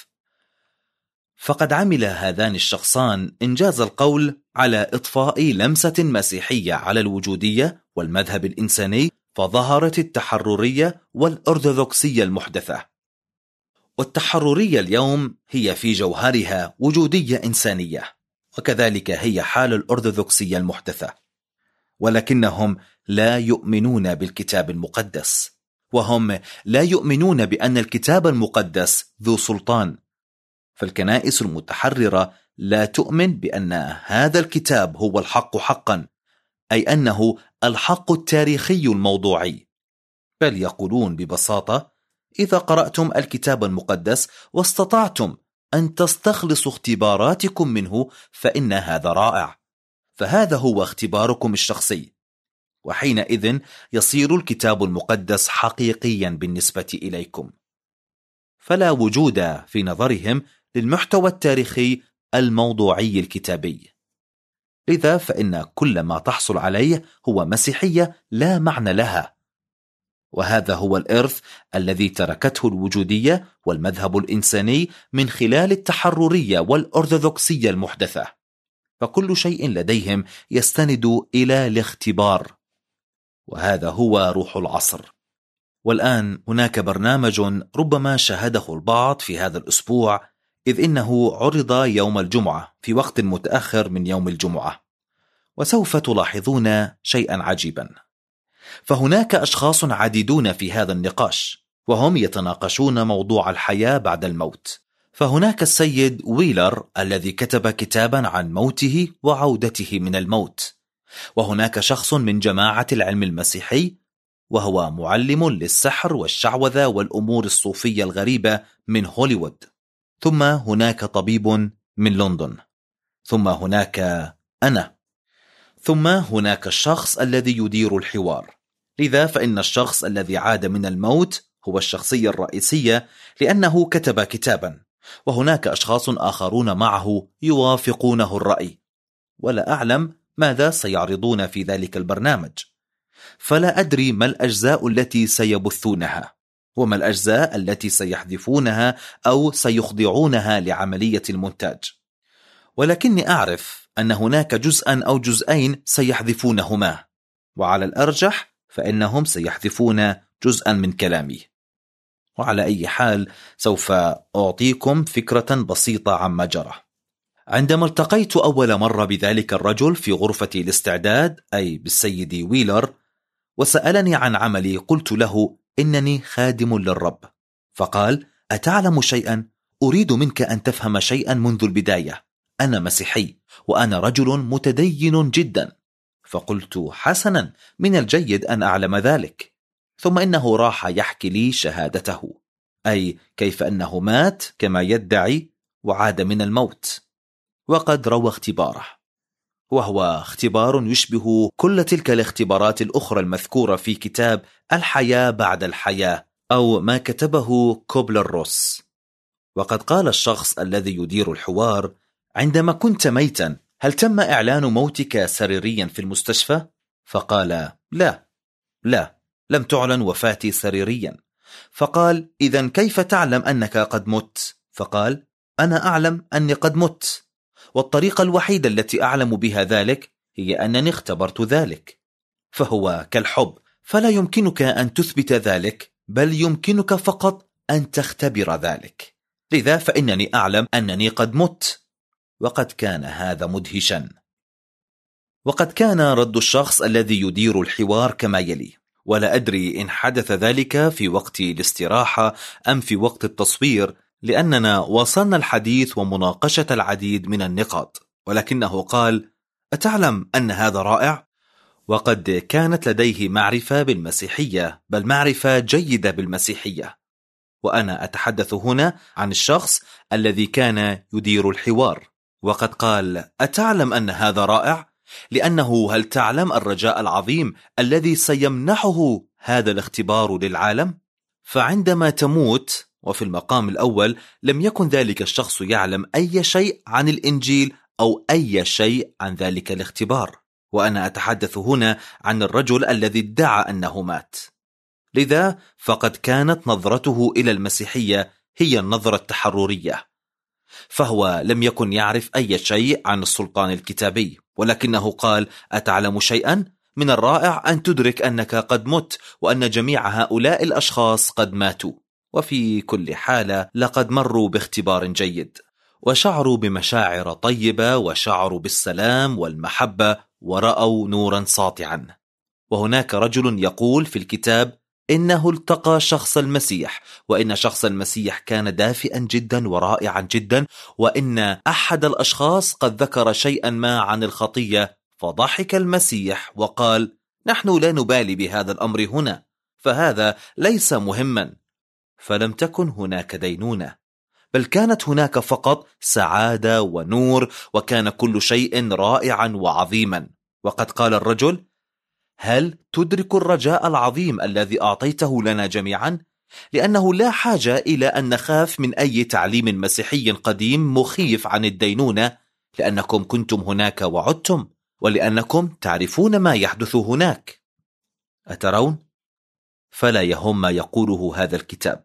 فقد عمل هذان الشخصان إنجاز القول على إضفاء لمسة مسيحية على الوجودية والمذهب الإنساني، فظهرت التحررية والأرثوذكسية المحدثة. والتحررية اليوم هي في جوهرها وجودية إنسانية، وكذلك هي حال الأرثوذكسية المحدثة. ولكنهم لا يؤمنون بالكتاب المقدس، وهم لا يؤمنون بأن الكتاب المقدس ذو سلطان. فالكنائس المتحررة لا تؤمن بأن هذا الكتاب هو الحق حقا، أي أنه الحق التاريخي الموضوعي، بل يقولون ببساطة إذا قرأتم الكتاب المقدس واستطعتم أن تستخلصوا اختباراتكم منه فإن هذا رائع، فهذا هو اختباركم الشخصي، وحينئذ يصير الكتاب المقدس حقيقيا بالنسبة إليكم. فلا وجود في نظرهم للمحتوى التاريخي الموضوعي الكتابي. لذا فإن كل ما تحصل عليه هو مسيحية لا معنى لها. وهذا هو الإرث الذي تركته الوجودية والمذهب الإنساني من خلال التحررية والأرثوذكسية المحدثة. فكل شيء لديهم يستند إلى الاختبار، وهذا هو روح العصر. والآن هناك برنامج ربما شاهده البعض في هذا الأسبوع، إذ إنه عرض يوم الجمعة في وقت متأخر من يوم الجمعة، وسوف تلاحظون شيئا عجيبا. فهناك أشخاص عديدون في هذا النقاش، وهم يتناقشون موضوع الحياة بعد الموت. فهناك السيد ويلر الذي كتب كتابا عن موته وعودته من الموت، وهناك شخص من جماعة العلم المسيحي وهو معلم للسحر والشعوذة والأمور الصوفية الغريبة من هوليوود، ثم هناك طبيب من لندن، ثم هناك أنا، ثم هناك الشخص الذي يدير الحوار. لذا فإن الشخص الذي عاد من الموت هو الشخصية الرئيسية لأنه كتب كتابا، وهناك أشخاص آخرون معه يوافقونه الرأي، ولا أعلم ماذا سيعرضون في ذلك البرنامج، فلا أدري ما الأجزاء التي سيبثونها وما الأجزاء التي سيحذفونها أو سيخضعونها لعملية المونتاج، ولكني أعرف أن هناك جزءا أو جزئين سيحذفونهما، وعلى الأرجح فإنهم سيحذفون جزءا من كلامي. وعلى أي حال سوف أعطيكم فكرة بسيطة عما جرى. عندما التقيت أول مرة بذلك الرجل في غرفة الاستعداد، أي بالسيد ويلر، وسألني عن عملي، قلت له إنني خادم للرب، فقال: أتعلم شيئا؟ أريد منك أن تفهم شيئا منذ البداية، أنا مسيحي وأنا رجل متدين جدا. فقلت: حسنا، من الجيد أن أعلم ذلك. ثم إنه راح يحكي لي شهادته، أي كيف أنه مات كما يدعي وعاد من الموت، وقد روى اختباره، وهو اختبار يشبه كل تلك الاختبارات الأخرى المذكورة في كتاب الحياة بعد الحياة، أو ما كتبه كوبلر-روس. وقد قال الشخص الذي يدير الحوار: عندما كنت ميتا هل تم إعلان موتك سريريا في المستشفى؟ فقال: لا لا لم تعلن وفاتي سريريا. فقال: إذن كيف تعلم أنك قد مت؟ فقال: أنا أعلم أني قد مت، والطريقة الوحيدة التي أعلم بها ذلك هي أنني اختبرت ذلك. فهو كالحب، فلا يمكنك أن تثبت ذلك، بل يمكنك فقط أن تختبر ذلك. لذا فإنني أعلم أنني قد مت. وقد كان هذا مدهشا. وقد كان رد الشخص الذي يدير الحوار كما يلي، ولا أدري إن حدث ذلك في وقت الاستراحة أم في وقت التصوير، لأننا وصلنا الحديث ومناقشة العديد من النقاط، ولكنه قال: أتعلم أن هذا رائع؟ وقد كانت لديه معرفة بالمسيحية، بل معرفة جيدة بالمسيحية. وأنا أتحدث هنا عن الشخص الذي كان يدير الحوار. وقد قال: أتعلم أن هذا رائع؟ لأنه هل تعلم الرجاء العظيم الذي سيمنحه هذا الاختبار للعالم؟ فعندما تموت، وفي المقام الأول لم يكن ذلك الشخص يعلم أي شيء عن الإنجيل أو أي شيء عن ذلك الاختبار، وأنا أتحدث هنا عن الرجل الذي ادعى أنه مات. لذا فقد كانت نظرته إلى المسيحية هي النظرة التحررية، فهو لم يكن يعرف أي شيء عن السلطان الكتابي، ولكنه قال: أتعلم شيئا؟ من الرائع أن تدرك أنك قد مت، وأن جميع هؤلاء الأشخاص قد ماتوا، وفي كل حالة لقد مروا باختبار جيد، وشعروا بمشاعر طيبة، وشعروا بالسلام والمحبة، ورأوا نورا ساطعا. وهناك رجل يقول في الكتاب إنه التقى شخص المسيح، وإن شخص المسيح كان دافئا جدا ورائعا جدا، وإن أحد الأشخاص قد ذكر شيئا ما عن الخطية، فضحك المسيح وقال: نحن لا نبالي بهذا الأمر هنا، فهذا ليس مهما. فلم تكن هناك دينونة، بل كانت هناك فقط سعادة ونور، وكان كل شيء رائعا وعظيما. وقد قال الرجل: هل تدرك الرجاء العظيم الذي أعطيته لنا جميعا؟ لأنه لا حاجة إلى أن نخاف من أي تعليم مسيحي قديم مخيف عن الدينونة، لأنكم كنتم هناك وعدتم، ولأنكم تعرفون ما يحدث هناك. أترون؟ فلا يهم ما يقوله هذا الكتاب.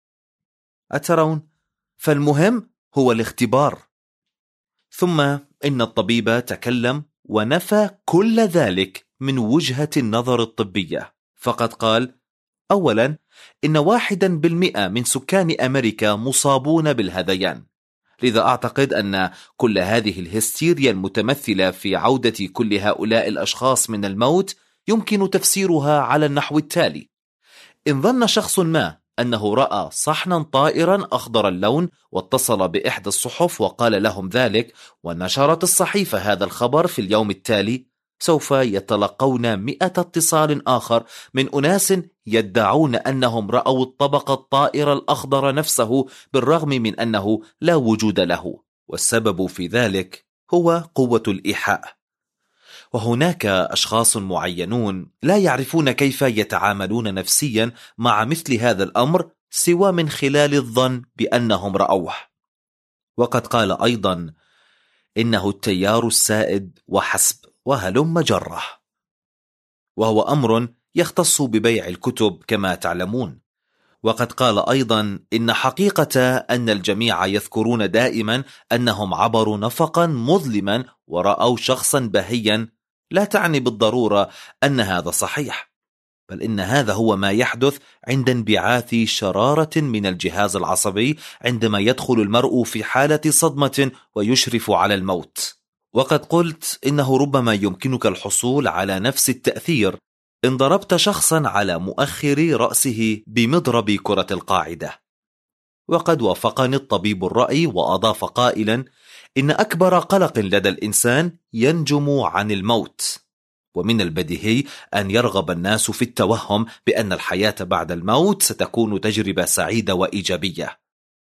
أترون؟ فالمهم هو الاختبار. ثم إن الطبيب تكلم ونفى كل ذلك من وجهة النظر الطبية، فقد قال: أولا، إن واحدا بالمئة من سكان أمريكا مصابون بالهذيان، لذا أعتقد أن كل هذه الهستيريا المتمثلة في عودة كل هؤلاء الأشخاص من الموت يمكن تفسيرها على النحو التالي: إن ظن شخص ما أنه رأى صحنا طائرا أخضر اللون واتصل بإحدى الصحف وقال لهم ذلك، ونشرت الصحيفة هذا الخبر في اليوم التالي، سوف يتلقون مئة اتصال آخر من أناس يدعون أنهم رأوا الطبق الطائر الأخضر نفسه، بالرغم من أنه لا وجود له، والسبب في ذلك هو قوة الإيحاء. وهناك أشخاص معينون لا يعرفون كيف يتعاملون نفسيا مع مثل هذا الأمر سوى من خلال الظن بأنهم رأوه. وقد قال أيضا: إنه التيار السائد وحسب وهلم جره، وهو أمر يختص ببيع الكتب كما تعلمون. وقد قال أيضا: إن حقيقة أن الجميع يذكرون دائما أنهم عبروا نفقا مظلما ورأوا شخصا بهيا لا تعني بالضرورة أن هذا صحيح، بل إن هذا هو ما يحدث عند انبعاث شرارة من الجهاز العصبي عندما يدخل المرء في حالة صدمة ويشرف على الموت. وقد قلت إنه ربما يمكنك الحصول على نفس التأثير إن ضربت شخصا على مؤخر رأسه بمضرب كرة القاعدة. وقد وافقني الطبيب الرأي وأضاف قائلا: إن أكبر قلق لدى الإنسان ينجم عن الموت، ومن البديهي أن يرغب الناس في التوهم بأن الحياة بعد الموت ستكون تجربة سعيدة وإيجابية.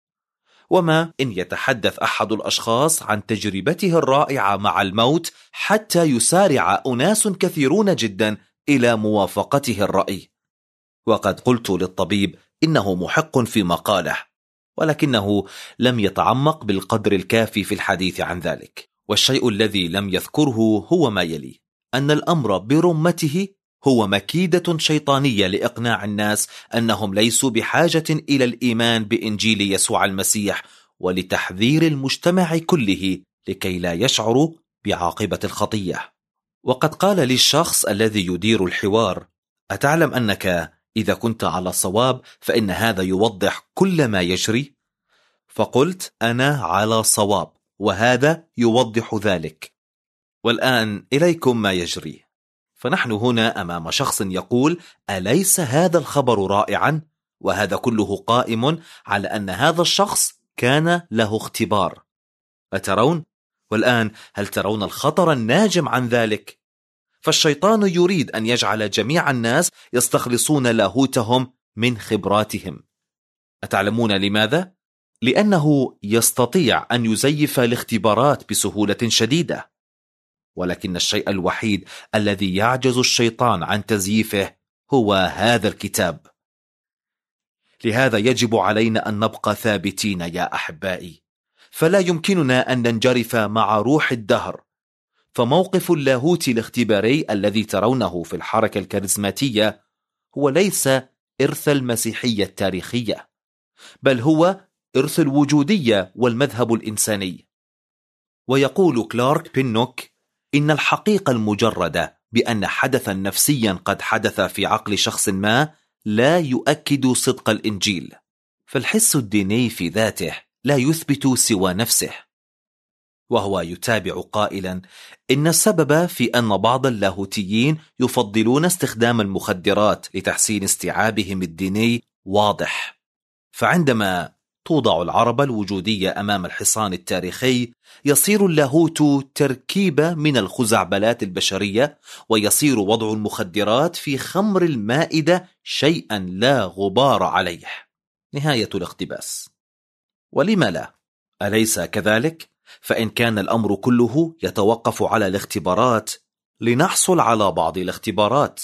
وما إن يتحدث أحد الأشخاص عن تجربته الرائعة مع الموت حتى يسارع أناس كثيرون جدا إلى موافقته الرأي. وقد قلت للطبيب إنه محق في مقاله، ولكنه لم يتعمق بالقدر الكافي في الحديث عن ذلك. والشيء الذي لم يذكره هو ما يلي: أن الأمر برمته هو مكيدة شيطانية لإقناع الناس أنهم ليسوا بحاجة إلى الإيمان بإنجيل يسوع المسيح، ولتحذير المجتمع كله لكي لا يشعروا بعاقبة الخطية. وقد قال لي الشخص الذي يدير الحوار: أتعلم أنك إذا كنت على صواب فإن هذا يوضح كل ما يجري؟ فقلت: أنا على صواب، وهذا يوضح ذلك. والآن إليكم ما يجري. فنحن هنا أمام شخص يقول: أليس هذا الخبر رائعا؟ وهذا كله قائم على أن هذا الشخص كان له اختبار. أترون؟ والآن هل ترون الخطر الناجم عن ذلك؟ فالشيطان يريد أن يجعل جميع الناس يستخلصون لاهوتهم من خبراتهم. أتعلمون لماذا؟ لأنه يستطيع أن يزيف الاختبارات بسهولة شديدة، ولكن الشيء الوحيد الذي يعجز الشيطان عن تزييفه هو هذا الكتاب. لهذا يجب علينا أن نبقى ثابتين يا أحبائي، فلا يمكننا أن ننجرف مع روح الدهر. فموقف اللاهوت الاختباري الذي ترونه في الحركة الكاريزماتية هو ليس إرث المسيحية التاريخية، بل هو إرث الوجودية والمذهب الإنساني. ويقول كلارك بينوك إن الحقيقة المجردة بأن حدثا نفسيا قد حدث في عقل شخص ما لا يؤكد صدق الإنجيل، فالحس الديني في ذاته لا يثبت سوى نفسه. وهو يتابع قائلا: إن السبب في أن بعض اللاهوتيين يفضلون استخدام المخدرات لتحسين استيعابهم الديني واضح. فعندما توضع العربة الوجودية أمام الحصان التاريخي يصير اللاهوت تركيبة من الخزعبلات البشرية، ويصير وضع المخدرات في خمر المائدة شيئا لا غبار عليه. نهاية الاقتباس. ولم لا؟ أليس كذلك؟ فإن كان الأمر كله يتوقف على الاختبارات لنحصل على بعض الاختبارات.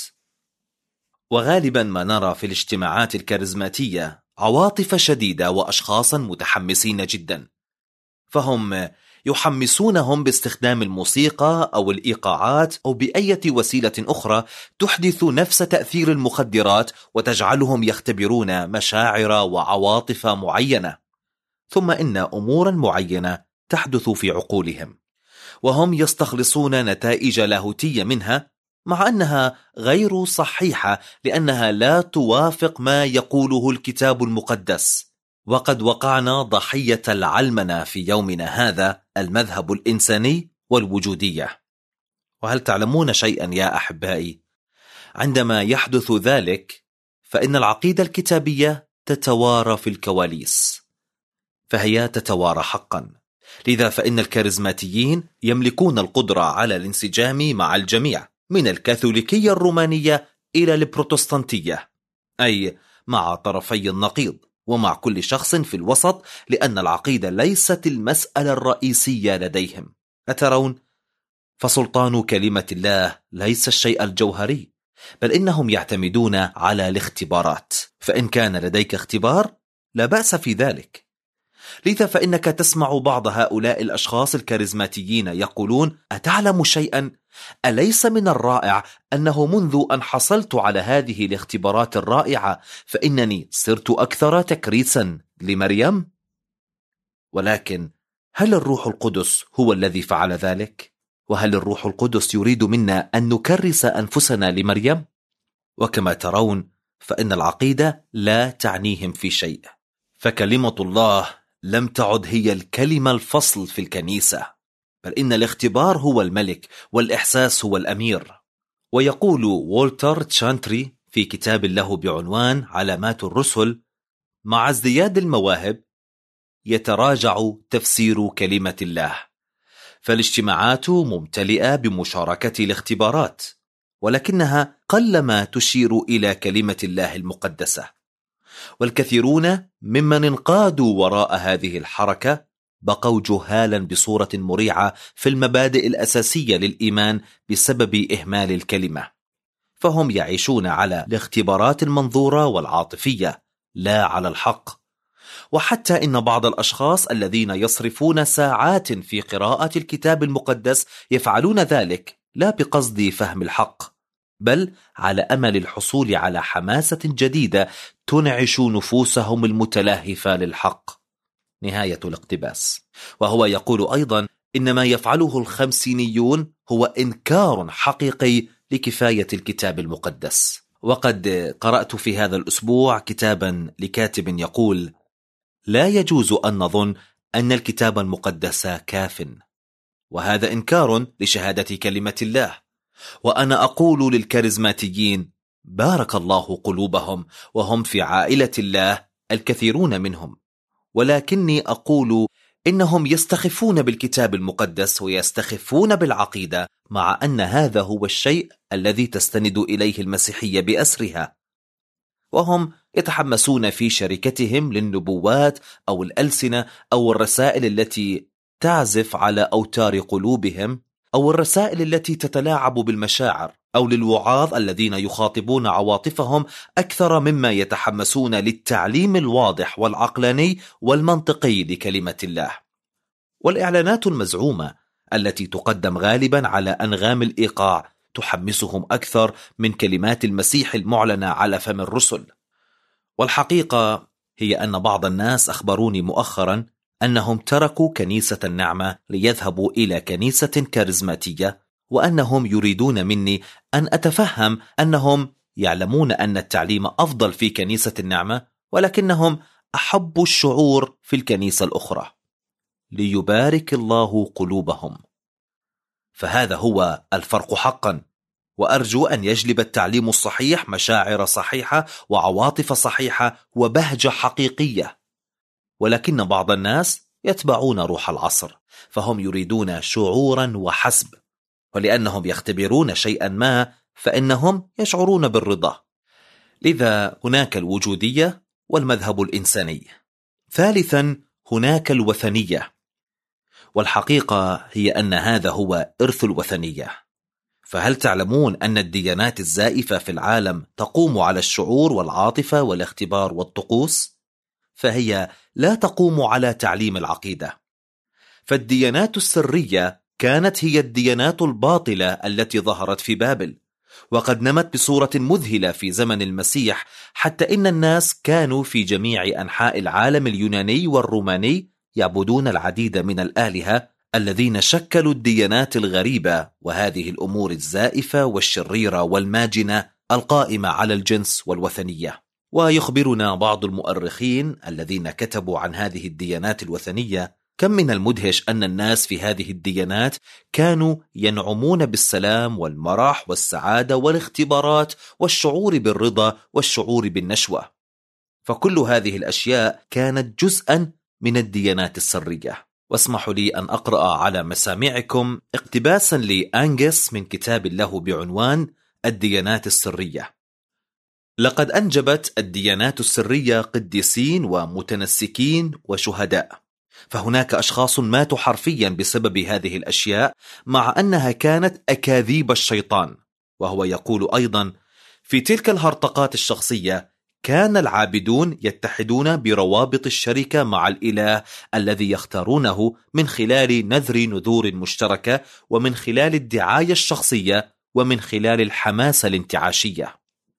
وغالبا ما نرى في الاجتماعات الكاريزماتية عواطف شديدة وأشخاصا متحمسين جدا، فهم يحمسونهم باستخدام الموسيقى أو الإيقاعات أو بأية وسيلة أخرى تحدث نفس تأثير المخدرات وتجعلهم يختبرون مشاعر وعواطف معينة، ثم إن أمورا معينة تحدث في عقولهم، وهم يستخلصون نتائج لاهوتية منها، مع أنها غير صحيحة لأنها لا توافق ما يقوله الكتاب المقدس. وقد وقعنا ضحية العلمنة في يومنا هذا، المذهب الإنساني والوجودية. وهل تعلمون شيئا يا أحبائي؟ عندما يحدث ذلك فإن العقيدة الكتابية تتوارى في الكواليس، فهي تتوارى حقا. لذا فإن الكاريزماتيين يملكون القدرة على الانسجام مع الجميع، من الكاثوليكية الرومانية إلى البروتستانتية، أي مع طرفي النقيض ومع كل شخص في الوسط، لأن العقيدة ليست المسألة الرئيسية لديهم. أترون؟ فسلطان كلمة الله ليس الشيء الجوهري، بل إنهم يعتمدون على الاختبارات، فإن كان لديك اختبار لا بأس في ذلك. لذا فإنك تسمع بعض هؤلاء الأشخاص الكاريزماتيين يقولون: أتعلم شيئا؟ أليس من الرائع أنه منذ أن حصلت على هذه الاختبارات الرائعة فإنني صرت أكثر تكريسا لمريم؟ ولكن هل الروح القدس هو الذي فعل ذلك؟ وهل الروح القدس يريد منا أن نكرس أنفسنا لمريم؟ وكما ترون فإن العقيدة لا تعنيهم في شيء، فكلمة الله لم تعد هي الكلمة الفصل في الكنيسة، بل إن الاختبار هو الملك والإحساس هو الأمير. ويقول وولتر تشانتري في كتاب له بعنوان علامات الرسل: مع ازدياد المواهب يتراجع تفسير كلمة الله، فالاجتماعات ممتلئة بمشاركة الاختبارات، ولكنها قلما تشير إلى كلمة الله المقدسة. والكثيرون ممن انقادوا وراء هذه الحركة بقوا جهالا بصورة مريعة في المبادئ الأساسية للإيمان بسبب إهمال الكلمة، فهم يعيشون على الاختبارات المنظورة والعاطفية لا على الحق. وحتى إن بعض الأشخاص الذين يصرفون ساعات في قراءة الكتاب المقدس يفعلون ذلك لا بقصد فهم الحق، بل على أمل الحصول على حماسة جديدة تنعش نفوسهم المتلهفة للحق. نهاية الاقتباس. وهو يقول أيضا إن ما يفعله الخمسينيون هو إنكار حقيقي لكفاية الكتاب المقدس. وقد قرأت في هذا الأسبوع كتابا لكاتب يقول: لا يجوز أن نظن أن الكتاب المقدس كاف، وهذا إنكار لشهادة كلمة الله. وأنا أقول للكاريزماتيين: بارك الله قلوبهم، وهم في عائلة الله الكثيرون منهم، ولكني أقول إنهم يستخفون بالكتاب المقدس ويستخفون بالعقيدة، مع أن هذا هو الشيء الذي تستند إليه المسيحية بأسرها. وهم يتحمسون في شركتهم للنبوات أو الألسنة أو الرسائل التي تعزف على أوتار قلوبهم، أو الرسائل التي تتلاعب بالمشاعر، أو للوعاظ الذين يخاطبون عواطفهم أكثر مما يتحمسون للتعليم الواضح والعقلاني والمنطقي لكلمة الله. والإعلانات المزعومة التي تقدم غالبا على أنغام الإيقاع تحمسهم أكثر من كلمات المسيح المعلنة على فم الرسل. والحقيقة هي أن بعض الناس أخبروني مؤخرا أنهم تركوا كنيسة النعمة ليذهبوا إلى كنيسة كاريزماتية، وأنهم يريدون مني أن أتفهم أنهم يعلمون أن التعليم أفضل في كنيسة النعمة، ولكنهم أحبوا الشعور في الكنيسة الأخرى. ليبارك الله قلوبهم. فهذا هو الفرق حقا، وأرجو أن يجلب التعليم الصحيح مشاعر صحيحة وعواطف صحيحة وبهجة حقيقية. ولكن بعض الناس يتبعون روح العصر، فهم يريدون شعورا وحسب، ولأنهم يختبرون شيئا ما فإنهم يشعرون بالرضا. لذا هناك الوجودية والمذهب الإنساني. ثالثا هناك الوثنية، والحقيقة هي أن هذا هو إرث الوثنية. فهل تعلمون أن الديانات الزائفة في العالم تقوم على الشعور والعاطفة والاختبار والطقوس؟ فهي لا تقوم على تعليم العقيدة. فالديانات السرية كانت هي الديانات الباطلة التي ظهرت في بابل، وقد نمت بصورة مذهلة في زمن المسيح، حتى إن الناس كانوا في جميع أنحاء العالم اليوناني والروماني يعبدون العديد من الآلهة الذين شكلوا الديانات الغريبة وهذه الأمور الزائفة والشريرة والماجنة القائمة على الجنس والوثنية. ويخبرنا بعض المؤرخين الذين كتبوا عن هذه الديانات الوثنية كم من المدهش أن الناس في هذه الديانات كانوا ينعمون بالسلام والمرح والسعادة والاختبارات والشعور بالرضا والشعور بالنشوة. فكل هذه الأشياء كانت جزءا من الديانات السرية. واسمحوا لي أن أقرأ على مسامعكم اقتباسا لأنجس من كتاب له بعنوان الديانات السرية. لقد أنجبت الديانات السرية قديسين ومتنسكين وشهداء، فهناك أشخاص ماتوا حرفيا بسبب هذه الأشياء، مع أنها كانت أكاذيب الشيطان. وهو يقول أيضا: في تلك الهرطقات الشخصية كان العابدون يتحدون بروابط الشركة مع الإله الذي يختارونه من خلال نذر نذور مشتركة، ومن خلال الدعاية الشخصية، ومن خلال الحماسة الانتعاشية.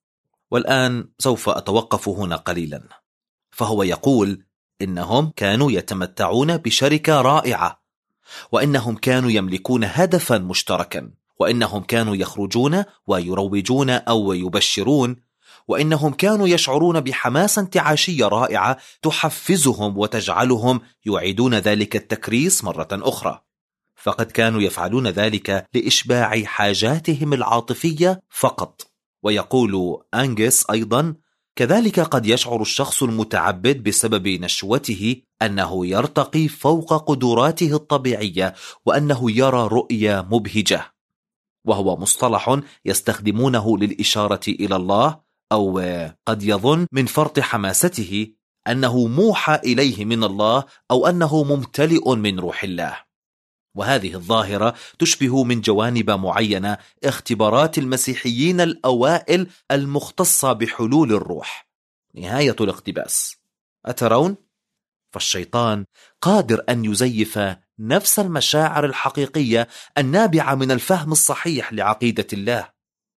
والآن سوف أتوقف هنا قليلا. فهو يقول إنهم كانوا يتمتعون بشركة رائعة، وإنهم كانوا يملكون هدفا مشتركا، وإنهم كانوا يخرجون ويروجون أو يبشرون، وإنهم كانوا يشعرون بحماسة انتعاشية رائعة تحفزهم وتجعلهم يعيدون ذلك التكريس مرة أخرى. فقد كانوا يفعلون ذلك لإشباع حاجاتهم العاطفية فقط. ويقول أنجس أيضا: كذلك قد يشعر الشخص المتعبد بسبب نشوته أنه يرتقي فوق قدراته الطبيعية، وأنه يرى رؤية مبهجة، وهو مصطلح يستخدمونه للإشارة إلى الله، أو قد يظن من فرط حماسته أنه موحى إليه من الله، أو أنه ممتلئ من روح الله. وهذه الظاهرة تشبه من جوانب معينة اختبارات المسيحيين الأوائل المختصة بحلول الروح، نهاية الاقتباس. أترون؟ فالشيطان قادر أن يزيف نفس المشاعر الحقيقية النابعة من الفهم الصحيح لعقيدة الله،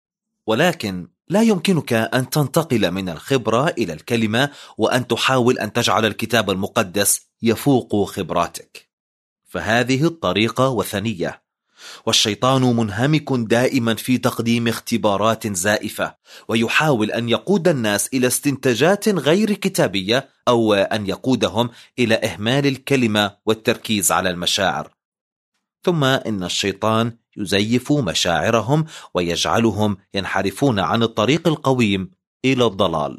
ولكن لا يمكنك أن تنتقل من الخبرة إلى الكلمة وأن تحاول أن تجعل الكتاب المقدس يفوق خبراتك. فهذه الطريقة وثنية، والشيطان منهمك دائما في تقديم اختبارات زائفة، ويحاول أن يقود الناس إلى استنتاجات غير كتابية، أو أن يقودهم إلى إهمال الكلمة والتركيز على المشاعر. ثم إن الشيطان يزيف مشاعرهم ويجعلهم ينحرفون عن الطريق القويم إلى الضلال.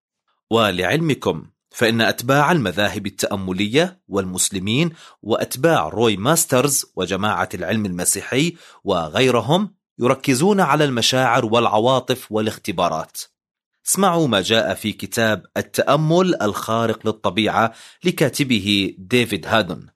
ولعلمكم فإن أتباع المذاهب التأملية والمسلمين وأتباع روي ماسترز وجماعة العلم المسيحي وغيرهم يركزون على المشاعر والعواطف والاختبارات. اسمعوا ما جاء في كتاب التأمل الخارق للطبيعة لكاتبه ديفيد هادون،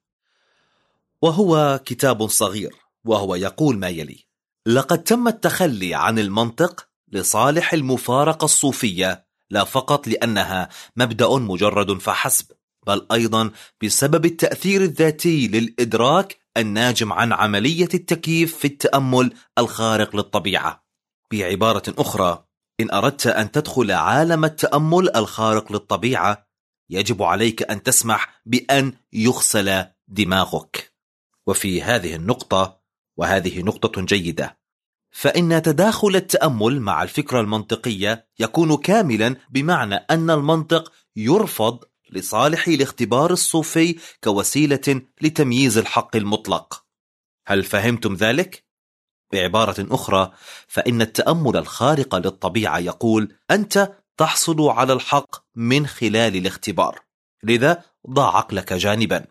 وهو كتاب صغير، وهو يقول ما يلي: لقد تم التخلي عن المنطق لصالح المفارقة الصوفية، لا فقط لأنها مبدأ مجرد فحسب، بل أيضا بسبب التأثير الذاتي للإدراك الناجم عن عملية التكييف في التأمل الخارق للطبيعة. بعبارة أخرى، إن أردت أن تدخل عالم التأمل الخارق للطبيعة يجب عليك أن تسمح بأن يغسل دماغك. وفي هذه النقطة، وهذه نقطة جيدة، فإن تداخل التأمل مع الفكرة المنطقية يكون كاملا، بمعنى أن المنطق يرفض لصالح الاختبار الصوفي كوسيلة لتمييز الحق المطلق. هل فهمتم ذلك؟ بعبارة أخرى، فإن التأمل الخارق للطبيعة يقول أنت تحصل على الحق من خلال الاختبار، لذا ضع عقلك جانبا.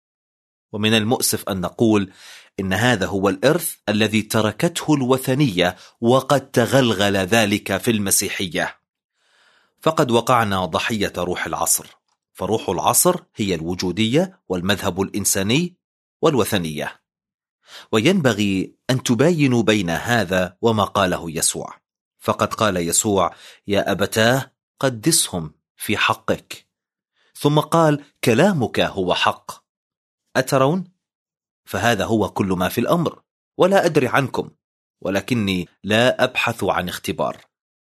ومن المؤسف أن نقول إن هذا هو الإرث الذي تركته الوثنية، وقد تغلغل ذلك في المسيحية. فقد وقعنا ضحية روح العصر، فروح العصر هي الوجودية والمذهب الإنساني والوثنية، وينبغي أن تباينوا بين هذا وما قاله يسوع. فقد قال يسوع: يا أبتاه قدسهم في حقك، ثم قال: كلامك هو حق. أترون؟ فهذا هو كل ما في الأمر. ولا أدري عنكم، ولكني لا أبحث عن اختبار.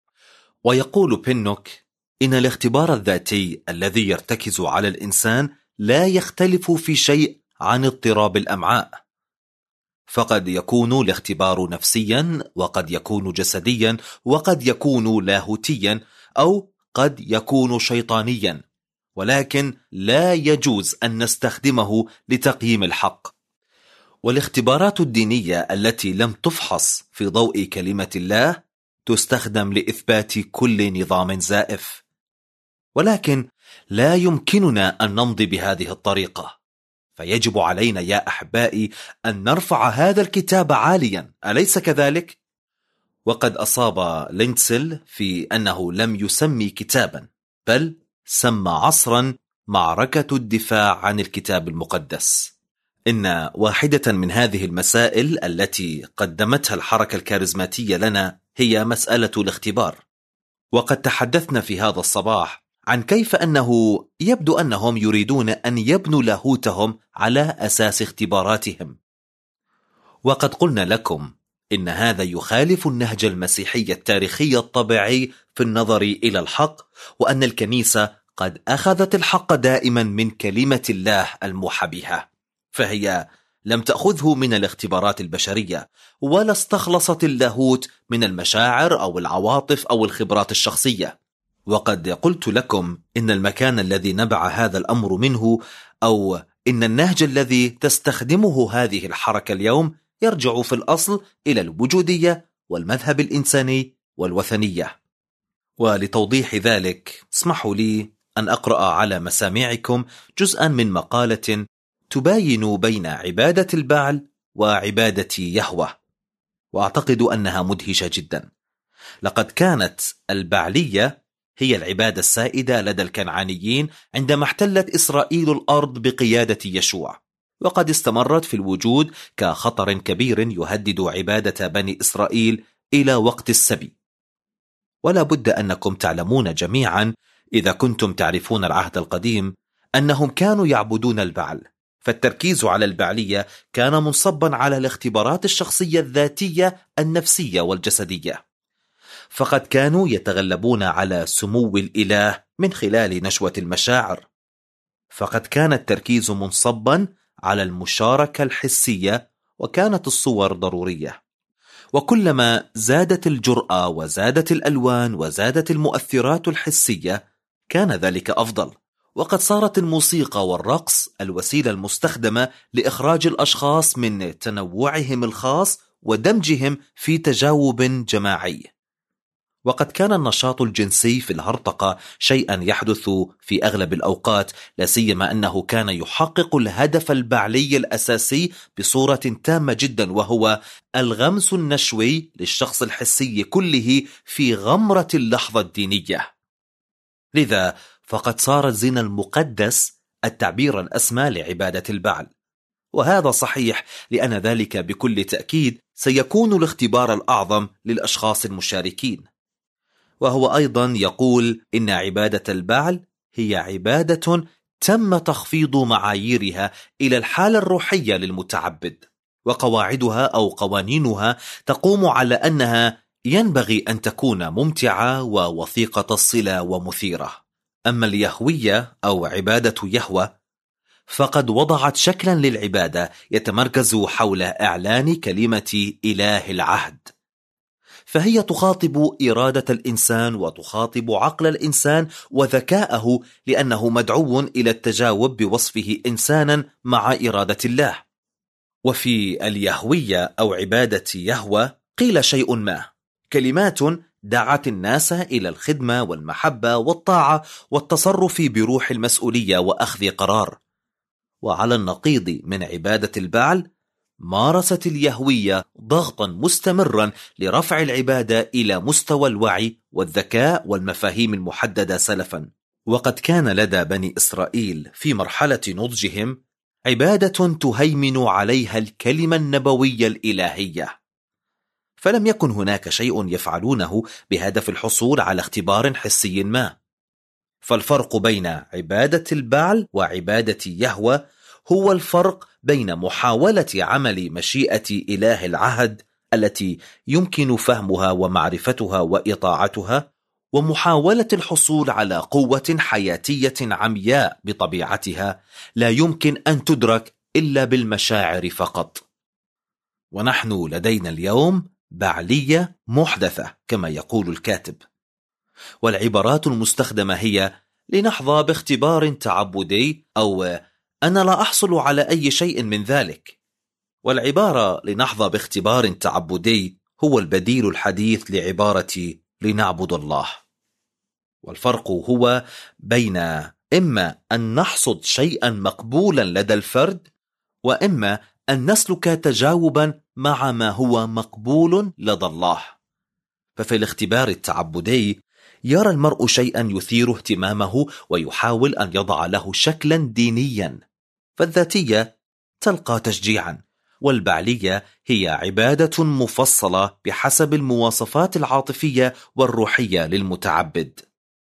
ويقول بينوك إن الاختبار الذاتي الذي يرتكز على الإنسان لا يختلف في شيء عن اضطراب الأمعاء، فقد يكون الاختبار نفسيا، وقد يكون جسديا، وقد يكون لاهوتيا، أو قد يكون شيطانيا، ولكن لا يجوز أن نستخدمه لتقييم الحق. والاختبارات الدينية التي لم تفحص في ضوء كلمة الله تستخدم لإثبات كل نظام زائف، ولكن لا يمكننا أن نمضي بهذه الطريقة. فيجب علينا يا أحبائي أن نرفع هذا الكتاب عاليا، أليس كذلك؟ وقد أصاب لينتسل في أنه لم يسمي كتابا، بل سمى عصرا معركة الدفاع عن الكتاب المقدس. إن واحدة من هذه المسائل التي قدمتها الحركة الكاريزماتية لنا هي مسألة الاختبار. وقد تحدثنا في هذا الصباح عن كيف أنه يبدو أنهم يريدون أن يبنوا لاهوتهم على أساس اختباراتهم. وقد قلنا لكم إن هذا يخالف النهج المسيحي التاريخي الطبيعي في النظر إلى الحق، وأن الكنيسة قد أخذت الحق دائما من كلمة الله الموحى بها، فهي لم تأخذه من الاختبارات البشرية، ولا استخلصت اللاهوت من المشاعر أو العواطف أو الخبرات الشخصية. وقد قلت لكم إن المكان الذي نبع هذا الأمر منه، أو إن النهج الذي تستخدمه هذه الحركة اليوم، يرجع في الأصل إلى الوجودية والمذهب الإنساني والوثنية. ولتوضيح ذلك اسمحوا لي أن أقرأ على مسامعكم جزءا من مقالة تباين بين عبادة البعل وعبادة يهوه، وأعتقد أنها مدهشة جدا. لقد كانت البعلية هي العبادة السائدة لدى الكنعانيين عندما احتلت إسرائيل الأرض بقيادة يشوع، وقد استمرت في الوجود كخطر كبير يهدد عبادة بني إسرائيل إلى وقت السبي. ولا بد أنكم تعلمون جميعا إذا كنتم تعرفون العهد القديم أنهم كانوا يعبدون البعل، فالتركيز على البعلية كان منصبا على الاختبارات الشخصية الذاتية النفسية والجسدية، فقد كانوا يتغلبون على سمو الإله من خلال نشوة المشاعر، فقد كان التركيز منصبا على المشاركة الحسية، وكانت الصور ضرورية. وكلما زادت الجرأة وزادت الألوان وزادت المؤثرات الحسية كان ذلك أفضل. وقد صارت الموسيقى والرقص الوسيلة المستخدمة لإخراج الأشخاص من تنوعهم الخاص ودمجهم في تجاوب جماعي. وقد كان النشاط الجنسي في الهرطقة شيئا يحدث في أغلب الأوقات، لا سيما أنه كان يحقق الهدف البعلي الأساسي بصورة تامة جدا، وهو الغمس النشوي للشخص الحسي كله في غمرة اللحظة الدينية. لذا فقد صار الزنا المقدس التعبير الأسمى لعبادة البعل، وهذا صحيح لأن ذلك بكل تأكيد سيكون الاختبار الأعظم للأشخاص المشاركين. وهو أيضا يقول إن عبادة البعل هي عبادة تم تخفيض معاييرها إلى الحالة الروحية للمتعبد، وقواعدها أو قوانينها تقوم على أنها ينبغي أن تكون ممتعة ووثيقة الصلة ومثيرة. أما اليهوية أو عبادة يهوه فقد وضعت شكلا للعبادة يتمركز حول إعلان كلمة إله العهد، فهي تخاطب إرادة الإنسان وتخاطب عقل الإنسان وذكاءه، لأنه مدعو إلى التجاوب بوصفه إنسانا مع إرادة الله. وفي اليهوية أو عبادة يهوه قيل شيء ما، كلمات دعت الناس إلى الخدمة والمحبة والطاعة والتصرف بروح المسؤولية وأخذ قرار. وعلى النقيض من عبادة البعل مارست اليهوية ضغطا مستمرا لرفع العبادة إلى مستوى الوعي والذكاء والمفاهيم المحددة سلفا. وقد كان لدى بني إسرائيل في مرحلة نضجهم عبادة تهيمن عليها الكلمة النبوية الإلهية، فلم يكن هناك شيء يفعلونه بهدف الحصول على اختبار حسي ما. فالفرق بين عبادة البعل وعبادة يهوه هو الفرق بين محاولة عمل مشيئة إله العهد التي يمكن فهمها ومعرفتها وإطاعتها، ومحاولة الحصول على قوة حياتية عمياء بطبيعتها لا يمكن أن تدرك إلا بالمشاعر فقط. ونحن لدينا اليوم بعلية محدثة كما يقول الكاتب، والعبارات المستخدمة هي لنحظى باختبار تعبدي أو أنا لا أحصل على أي شيء من ذلك. والعبارة لنحظى باختبار تعبدي هو البديل الحديث لعبارة لنعبد الله. والفرق هو بين إما أن نحصد شيئا مقبولا لدى الفرد، وإما أن نسلك تجاوبا مع ما هو مقبول لدى الله. ففي الاختبار التعبدي يرى المرء شيئا يثير اهتمامه ويحاول أن يضع له شكلا دينيا، فالذاتية تلقى تشجيعا، والبعلية هي عبادة مفصلة بحسب المواصفات العاطفية والروحية للمتعبد.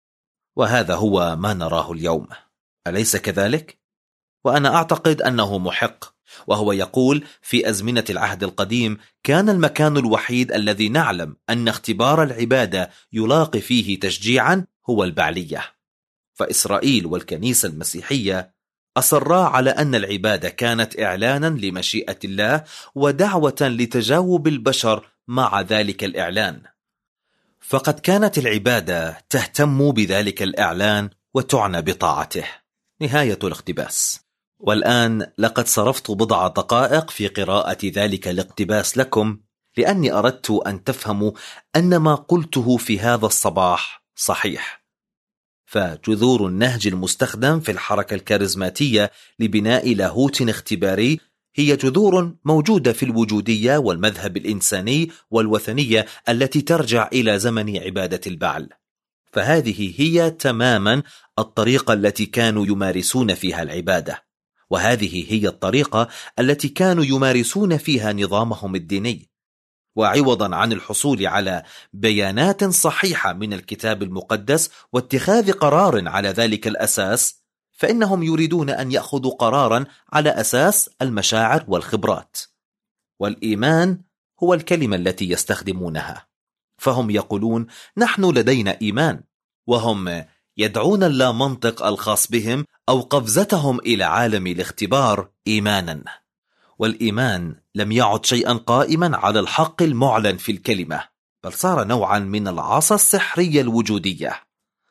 وهذا هو ما نراه اليوم، أليس كذلك؟ وأنا أعتقد أنه محق. وهو يقول: في أزمنة العهد القديم كان المكان الوحيد الذي نعلم أن اختبار العبادة يلاقي فيه تشجيعا هو البعلية. فإسرائيل والكنيسة المسيحية أصرا على أن العبادة كانت إعلانا لمشيئة الله ودعوة لتجاوب البشر مع ذلك الإعلان، فقد كانت العبادة تهتم بذلك الإعلان وتعنى بطاعته. نهاية الاقتباس. والآن لقد صرفت بضع دقائق في قراءة ذلك الاقتباس لكم، لأني أردت أن تفهموا أن ما قلته في هذا الصباح صحيح. فجذور النهج المستخدم في الحركة الكاريزماتية لبناء لاهوت اختباري هي جذور موجودة في الوجودية والمذهب الإنساني والوثنية التي ترجع إلى زمن عبادة البعل. فهذه هي تماما الطريقة التي كانوا يمارسون فيها العبادة، وهذه هي الطريقة التي كانوا يمارسون فيها نظامهم الديني. وعوضا عن الحصول على بيانات صحيحة من الكتاب المقدس واتخاذ قرار على ذلك الأساس، فإنهم يريدون أن يأخذوا قرارا على أساس المشاعر والخبرات. والإيمان هو الكلمة التي يستخدمونها. فهم يقولون: نحن لدينا إيمان، وهم يدعون اللامنطق الخاص بهم أو قفزتهم إلى عالم الاختبار إيمانا. والإيمان لم يعد شيئا قائما على الحق المعلن في الكلمة، بل صار نوعا من العصا السحرية الوجودية.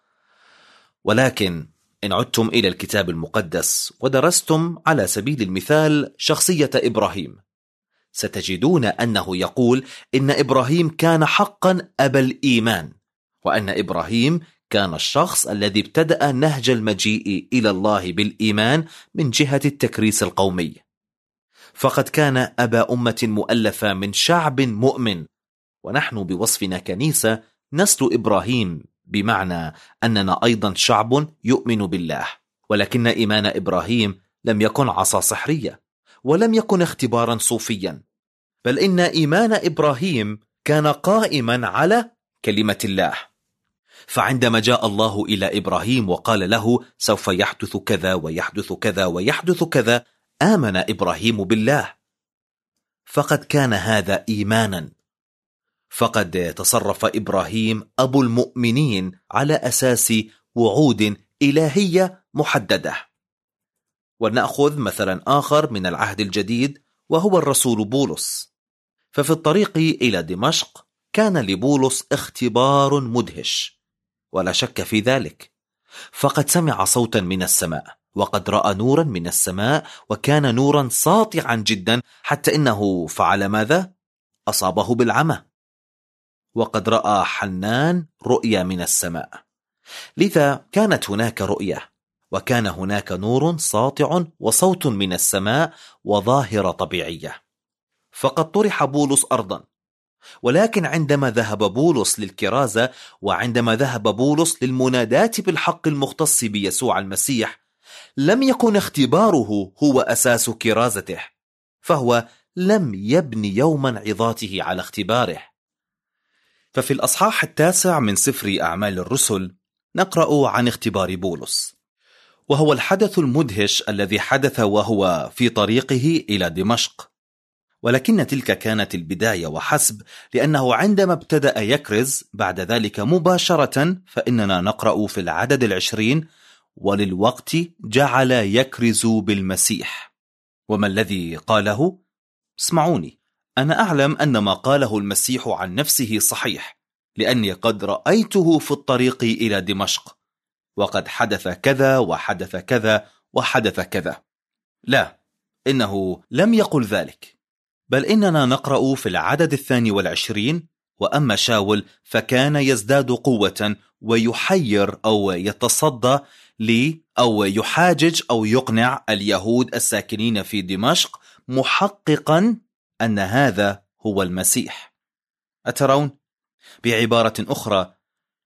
ولكن إن عدتم إلى الكتاب المقدس ودرستم على سبيل المثال شخصية إبراهيم، ستجدون أنه يقول إن إبراهيم كان حقا أبا الإيمان، وأن إبراهيم كان الشخص الذي ابتدأ نهج المجيء إلى الله بالإيمان من جهة التكريس القومي. فقد كان أبا أمة مؤلفة من شعب مؤمن، ونحن بوصفنا كنيسة نسل إبراهيم، بمعنى أننا أيضا شعب يؤمن بالله. ولكن إيمان إبراهيم لم يكن عصا سحرية، ولم يكن اختبارا صوفيا، بل إن إيمان إبراهيم كان قائما على كلمة الله. فعندما جاء الله إلى إبراهيم وقال له: سوف يحدث كذا ويحدث كذا ويحدث كذا، آمن إبراهيم بالله. فقد كان هذا إيمانا. فقد تصرف إبراهيم أبو المؤمنين على أساس وعود إلهية محددة. ونأخذ مثلا آخر من العهد الجديد، وهو الرسول بولس. ففي الطريق إلى دمشق كان لبولس اختبار مدهش، ولا شك في ذلك. فقد سمع صوتا من السماء، وقد رأى نورا من السماء، وكان نورا ساطعا جدا، حتى إنه فعل ماذا؟ أصابه بالعمى. وقد رأى حنان رؤيا من السماء. لذا كانت هناك رؤية، وكان هناك نور ساطع وصوت من السماء وظاهرة طبيعية. فقد طرح بولس أرضا. ولكن عندما ذهب بولس للكرازة، وعندما ذهب بولس للمنادات بالحق المختص بيسوع المسيح، لم يكن اختباره هو أساس كرازته، فهو لم يبني يوما عظاته على اختباره. ففي الأصحاح التاسع من سفر أعمال الرسل نقرأ عن اختبار بولس، وهو الحدث المدهش الذي حدث وهو في طريقه إلى دمشق. ولكن تلك كانت البداية وحسب، لأنه عندما ابتدأ يكرز بعد ذلك مباشرة، فإننا نقرأ في العدد العشرين: وللوقت جعل يكرز بالمسيح. وما الذي قاله؟ اسمعوني، أنا أعلم أن ما قاله المسيح عن نفسه صحيح، لأني قد رأيته في الطريق إلى دمشق، وقد حدث كذا وحدث كذا وحدث كذا. لا، إنه لم يقل ذلك، بل إننا نقرأ في العدد الثاني والعشرين: وأما شاول فكان يزداد قوة ويحير أو يتصدى لي أو يحاجج أو يقنع اليهود الساكنين في دمشق، محققا أن هذا هو المسيح. أترون؟ بعبارة أخرى،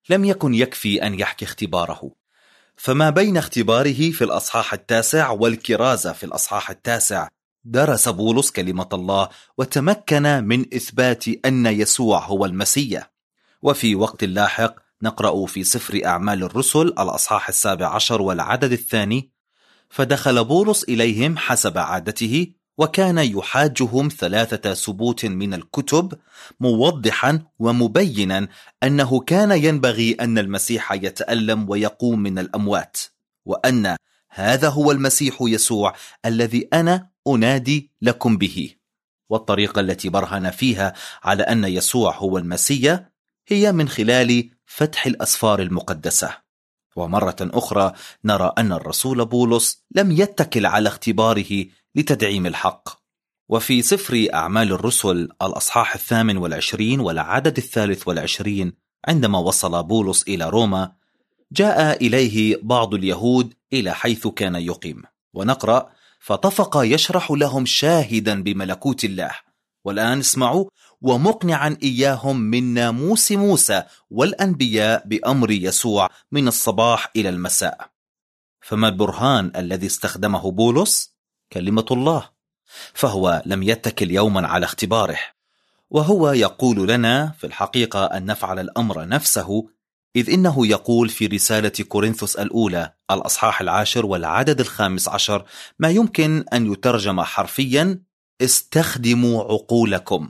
لم يكن يكفي أن يحكي اختباره، فما بين اختباره في الأصحاح التاسع والكرازة في الأصحاح التاسع درس بولس كلمة الله وتمكن من إثبات أن يسوع هو المسيح. وفي وقت لاحق نقرأ في سفر أعمال الرسل الأصحاح السابع عشر والعدد الثاني: فدخل بولس إليهم حسب عادته، وكان يحاجهم ثلاثة سبوت من الكتب، موضحا ومبينا أنه كان ينبغي أن المسيح يتألم ويقوم من الأموات، وأن هذا هو المسيح يسوع الذي أنا أنادي لكم به. والطريقة التي برهن فيها على أن يسوع هو المسيح هي من خلال فتح الأسفار المقدسة. ومرة أخرى نرى أن الرسول بولس لم يتكل على اختباره لتدعيم الحق. وفي سفر أعمال الرسل الأصحاح الثامن والعشرين والعدد الثالث والعشرين، عندما وصل بولس إلى روما جاء إليه بعض اليهود إلى حيث كان يقيم، ونقرأ: فطفق يشرح لهم شاهدا بملكوت الله. والآن اسمعوا: ومقنعا إياهم من ناموس موسى والأنبياء بأمر يسوع من الصباح إلى المساء. فما البرهان الذي استخدمه بولس؟ كلمة الله. فهو لم يتكل يوما على اختباره، وهو يقول لنا في الحقيقة أن نفعل الأمر نفسه، إذ إنه يقول في رسالة كورنثوس الأولى الأصحاح العاشر والعدد الخامس عشر ما يمكن أن يترجم حرفيا: استخدموا عقولكم.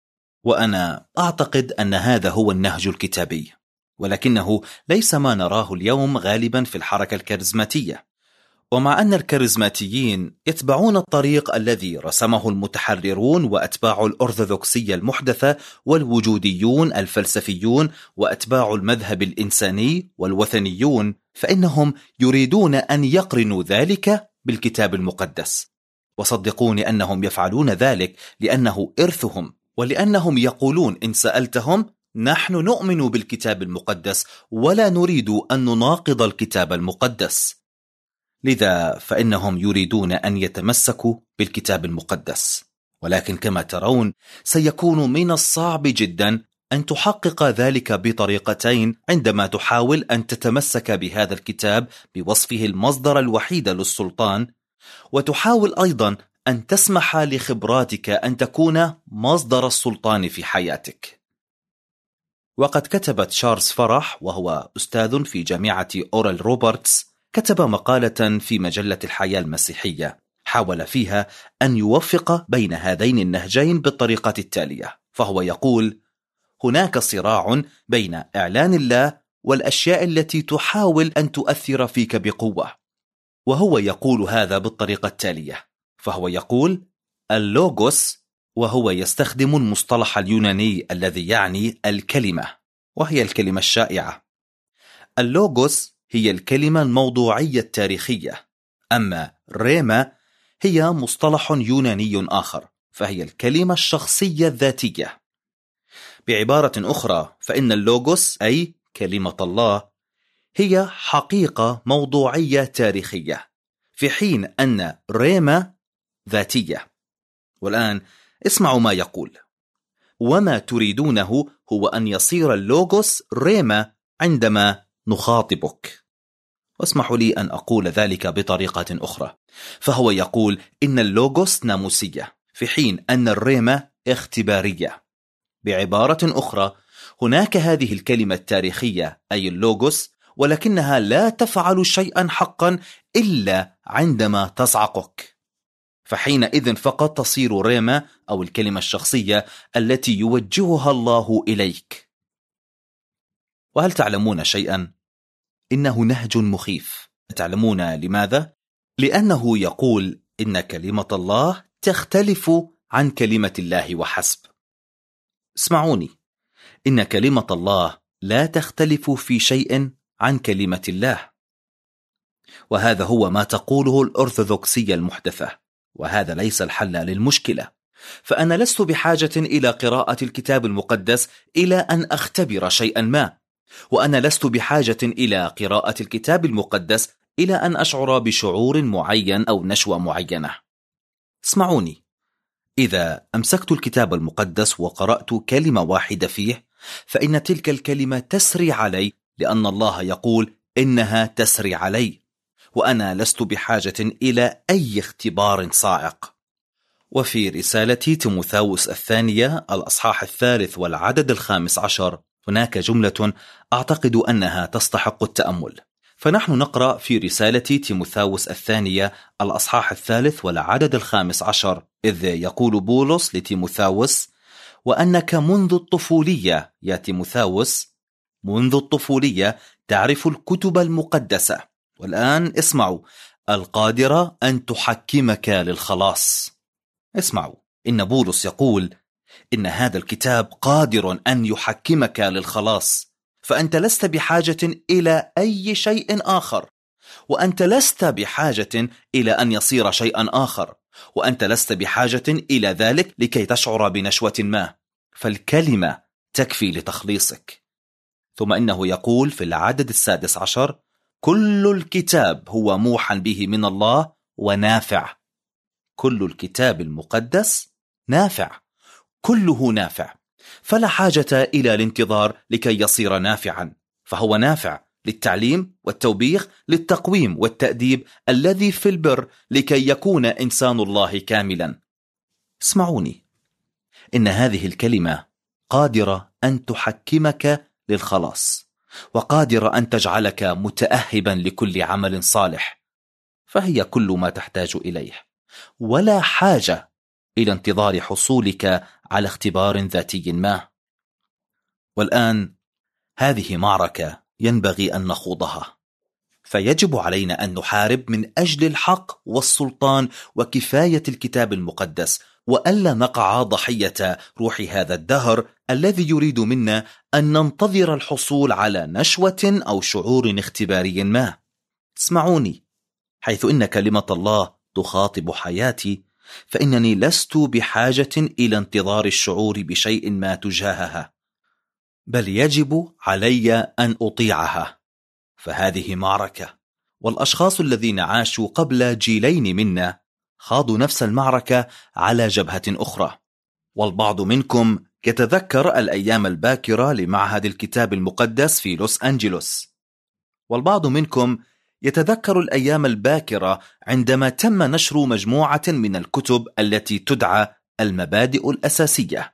وأنا أعتقد أن هذا هو النهج الكتابي، ولكنه ليس ما نراه اليوم غالبا في الحركة الكاريزماتية. ومع أن الكاريزماتيين يتبعون الطريق الذي رسمه المتحررون وأتباع الأرثوذكسية المحدثة والوجوديون الفلسفيون وأتباع المذهب الإنساني والوثنيون، فإنهم يريدون أن يقرنوا ذلك بالكتاب المقدس. وصدقوني أنهم يفعلون ذلك لأنه إرثهم، ولأنهم يقولون إن سألتهم: نحن نؤمن بالكتاب المقدس ولا نريد أن نناقض الكتاب المقدس. لذا فإنهم يريدون أن يتمسكوا بالكتاب المقدس، ولكن كما ترون سيكون من الصعب جدا أن تحقق ذلك بطريقتين عندما تحاول أن تتمسك بهذا الكتاب بوصفه المصدر الوحيد للسلطان، وتحاول أيضا أن تسمح لخبراتك أن تكون مصدر السلطان في حياتك. وقد كتب تشارلز فرح، وهو أستاذ في جامعة أورال روبرتس، كتب مقالة في مجلة الحياة المسيحية حاول فيها أن يوفق بين هذين النهجين بالطريقة التالية. فهو يقول: هناك صراع بين إعلان الله والأشياء التي تحاول أن تؤثر فيك بقوة. وهو يقول هذا بالطريقة التالية. فهو يقول: اللوغوس، وهو يستخدم المصطلح اليوناني الذي يعني الكلمة، وهي الكلمة الشائعة. اللوغوس هي الكلمة الموضوعية التاريخية، أما ريما هي مصطلح يوناني آخر، فهي الكلمة الشخصية الذاتية. بعبارة أخرى، فإن اللوغوس أي كلمة الله هي حقيقة موضوعية تاريخية، في حين أن ريما ذاتية. والآن اسمعوا ما يقول: وما تريدونه هو أن يصير اللوغوس ريما عندما نخاطبك. واسمحوا لي أن أقول ذلك بطريقة أخرى، فهو يقول إن اللوغوس ناموسية في حين أن الريما اختبارية. بعبارة أخرى، هناك هذه الكلمة التاريخية أي اللوغوس، ولكنها لا تفعل شيئا حقا إلا عندما تصعقك، فحينئذ فقط تصير ريما أو الكلمة الشخصية التي يوجهها الله إليك. وهل تعلمون شيئا؟ إنه نهج مخيف. تعلمون لماذا؟ لأنه يقول إن كلمة الله تختلف عن كلمة الله وحسب. اسمعوني، إن كلمة الله لا تختلف في شيء عن كلمة الله، وهذا هو ما تقوله الأرثوذكسية المحدثة، وهذا ليس الحل للمشكلة. فأنا لست بحاجة إلى قراءة الكتاب المقدس إلى أن أختبر شيئا ما، وأنا لست بحاجة إلى قراءة الكتاب المقدس إلى أن أشعر بشعور معين أو نشوة معينة. اسمعوني، إذا أمسكت الكتاب المقدس وقرأت كلمة واحدة فيه، فإن تلك الكلمة تسري علي، لأن الله يقول إنها تسري علي، وأنا لست بحاجة إلى أي اختبار صاعق. وفي رسالة تيموثاوس الثانية الأصحاح الثالث والعدد الخامس عشر هناك جملة أعتقد أنها تستحق التأمل. فنحن نقرأ في رسالة تيموثاوس الثانية الأصحاح الثالث والعدد الخامس عشر، إذ يقول بولس لتيموثاوس: وأنك منذ الطفولية يا تيموثاوس، منذ الطفولية تعرف الكتب المقدسة، والآن اسمعوا، القادرة أن تحكمك للخلاص. اسمعوا، إن بولس يقول إن هذا الكتاب قادر أن يحكمك للخلاص، فأنت لست بحاجة إلى أي شيء آخر، وأنت لست بحاجة إلى أن يصير شيئا آخر، وأنت لست بحاجة إلى ذلك لكي تشعر بنشوة ما، فالكلمة تكفي لتخليصك. ثم إنه يقول في العدد السادس عشر: كل الكتاب هو موحى به من الله ونافع. كل الكتاب المقدس نافع، كله نافع، فلا حاجة إلى الانتظار لكي يصير نافعا، فهو نافع للتعليم والتوبيخ، للتقويم والتأديب الذي في البر، لكي يكون إنسان الله كاملا. اسمعوني، إن هذه الكلمة قادرة أن تحكمك للخلاص، وقادرة أن تجعلك متأهبا لكل عمل صالح، فهي كل ما تحتاج إليه، ولا حاجة إلى انتظار حصولك على اختبار ذاتي ما. والآن هذه معركة ينبغي أن نخوضها، فيجب علينا أن نحارب من أجل الحق والسلطان وكفاية الكتاب المقدس، وألا نقع ضحية روح هذا الدهر الذي يريد منا أن ننتظر الحصول على نشوة أو شعور اختباري ما. اسمعوني، حيث إن كلمة الله تخاطب حياتي، فإنني لست بحاجة إلى انتظار الشعور بشيء ما تجاهها، بل يجب علي أن أطيعها، فهذه معركة. والأشخاص الذين عاشوا قبل جيلين منا خاضوا نفس المعركة على جبهة أخرى. والبعض منكم يتذكر الأيام الباكرة لمعهد الكتاب المقدس في لوس أنجلوس، والبعض منكم يتذكر الأيام الباكرة عندما تم نشر مجموعة من الكتب التي تدعى المبادئ الأساسية.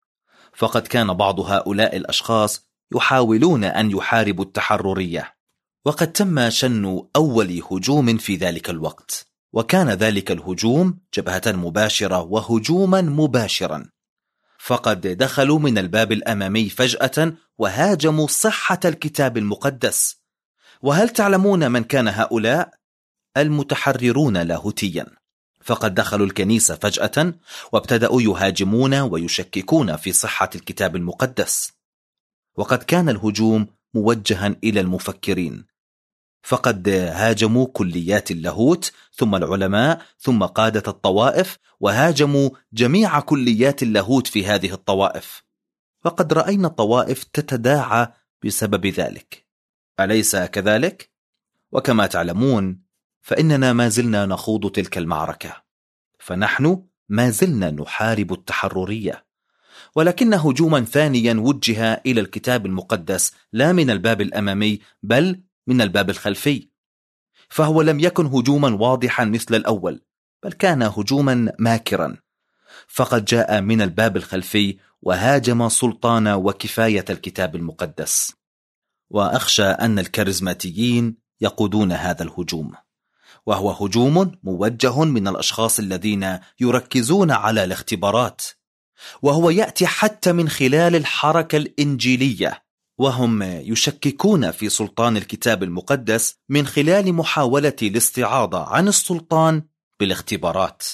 فقد كان بعض هؤلاء الأشخاص يحاولون أن يحاربوا التحررية، وقد تم شن أول هجوم في ذلك الوقت، وكان ذلك الهجوم جبهة مباشرة وهجوما مباشرا، فقد دخلوا من الباب الأمامي فجأة وهاجموا صحة الكتاب المقدس. وهل تعلمون من كان هؤلاء؟ المتحررون لاهوتيا، فقد دخلوا الكنيسة فجأة وابتدأوا يهاجمون ويشككون في صحة الكتاب المقدس. وقد كان الهجوم موجها إلى المفكرين، فقد هاجموا كليات اللاهوت، ثم العلماء، ثم قادة الطوائف، وهاجموا جميع كليات اللاهوت في هذه الطوائف. وقد رأينا الطوائف تتداعى بسبب ذلك، أليس كذلك؟ وكما تعلمون فإننا ما زلنا نخوض تلك المعركة، فنحن ما زلنا نحارب التحررية، ولكن هجوما ثانيا وجه إلى الكتاب المقدس لا من الباب الأمامي بل من الباب الخلفي، فهو لم يكن هجوما واضحا مثل الأول، بل كان هجوما ماكرا، فقد جاء من الباب الخلفي وهاجم سلطان وكفاية الكتاب المقدس. وأخشى أن الكاريزماتيين يقودون هذا الهجوم، وهو هجوم موجه من الأشخاص الذين يركزون على الاختبارات، وهو يأتي حتى من خلال الحركة الإنجيلية، وهم يشككون في سلطان الكتاب المقدس من خلال محاولة الاستعاضة عن السلطان بالاختبارات،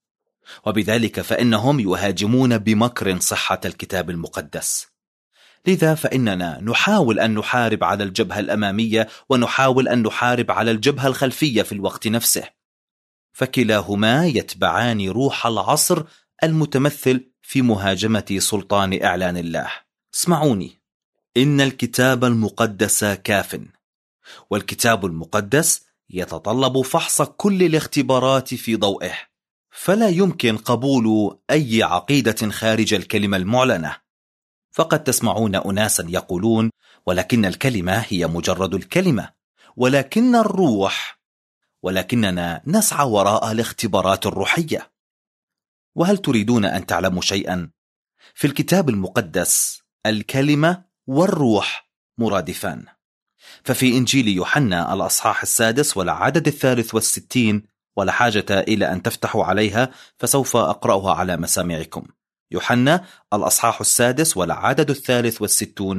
وبذلك فإنهم يهاجمون بمكر صحة الكتاب المقدس. لذا فإننا نحاول أن نحارب على الجبهة الأمامية ونحاول أن نحارب على الجبهة الخلفية في الوقت نفسه، فكلاهما يتبعان روح العصر المتمثل في مهاجمة سلطان إعلان الله. اسمعوني، إن الكتاب المقدس كاف، والكتاب المقدس يتطلب فحص كل الاختبارات في ضوئه، فلا يمكن قبول أي عقيدة خارج الكلمة المعلنة. فقد تسمعون أناسا يقولون ولكن الكلمة هي مجرد الكلمة، ولكن الروح، ولكننا نسعى وراء الاختبارات الروحية. وهل تريدون أن تعلموا شيئا؟ في الكتاب المقدس الكلمة والروح مرادفان. ففي إنجيل يوحنا الأصحاح السادس والعدد الثالث والستين، ولا حاجة إلى أن تفتحوا عليها فسوف أقرأها على مسامعكم. يوحنا الأصحاح السادس والعدد الثالث والستون: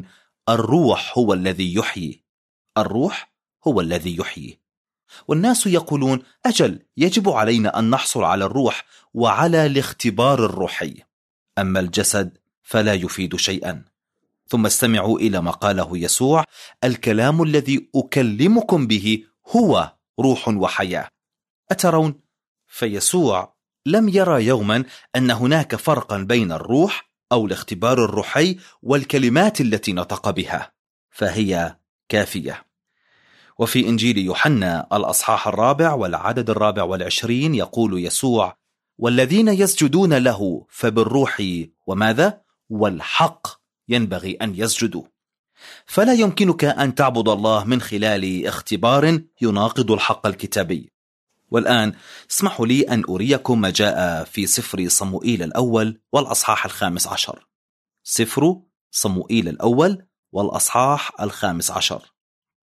الروح هو الذي يحيي، الروح هو الذي يحيي. والناس يقولون أجل، يجب علينا أن نحصل على الروح وعلى الاختبار الروحي، أما الجسد فلا يفيد شيئا. ثم استمعوا إلى ما قاله يسوع: الكلام الذي أكلمكم به هو روح وحياة. أترون؟ فيسوع لم يرى يوما أن هناك فرقا بين الروح أو الاختبار الروحي والكلمات التي نطق بها، فهي كافية. وفي إنجيل يوحنا الأصحاح الرابع والعدد الرابع والعشرين يقول يسوع: والذين يسجدون له فبالروح وماذا؟ والحق ينبغي أن يسجدوا. فلا يمكنك أن تعبد الله من خلال اختبار يناقض الحق الكتابي. والآن اسمحوا لي أن أريكم ما جاء في سفر صموئيل الأول والأصحاح الخامس عشر. سفر صموئيل الأول والأصحاح الخامس عشر.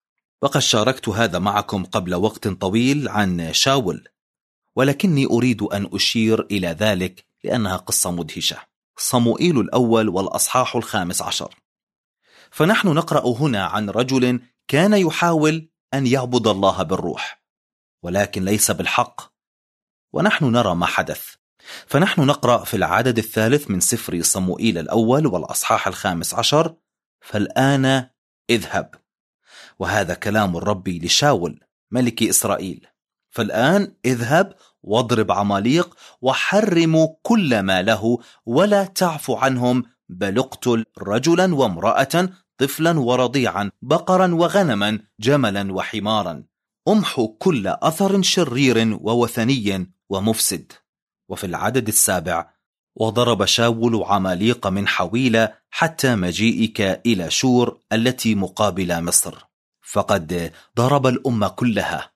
وقد شاركت هذا معكم قبل وقت طويل عن شاول، ولكني أريد أن أشير إلى ذلك لأنها قصة مدهشة. صموئيل الأول والأصحاح الخامس عشر. فنحن نقرأ هنا عن رجل كان يحاول أن يعبد الله بالروح ولكن ليس بالحق، ونحن نرى ما حدث. فنحن نقرأ في العدد الثالث من سفر صموئيل الأول والأصحاح الخامس عشر: فالآن اذهب. وهذا كلام الرب لشاول ملك إسرائيل: فالآن اذهب واضرب عماليق وحرم كل ما له ولا تعف عنهم، بل اقتل رجلا وامرأة، طفلا ورضيعا، بقرا وغنما، جملا وحمارا، امحو كل أثر شرير ووثني ومفسد. وفي العدد السابع: وضرب شاول عماليق من حويلة حتى مجيئك إلى شور التي مقابل مصر، فقد ضرب الأمة كلها.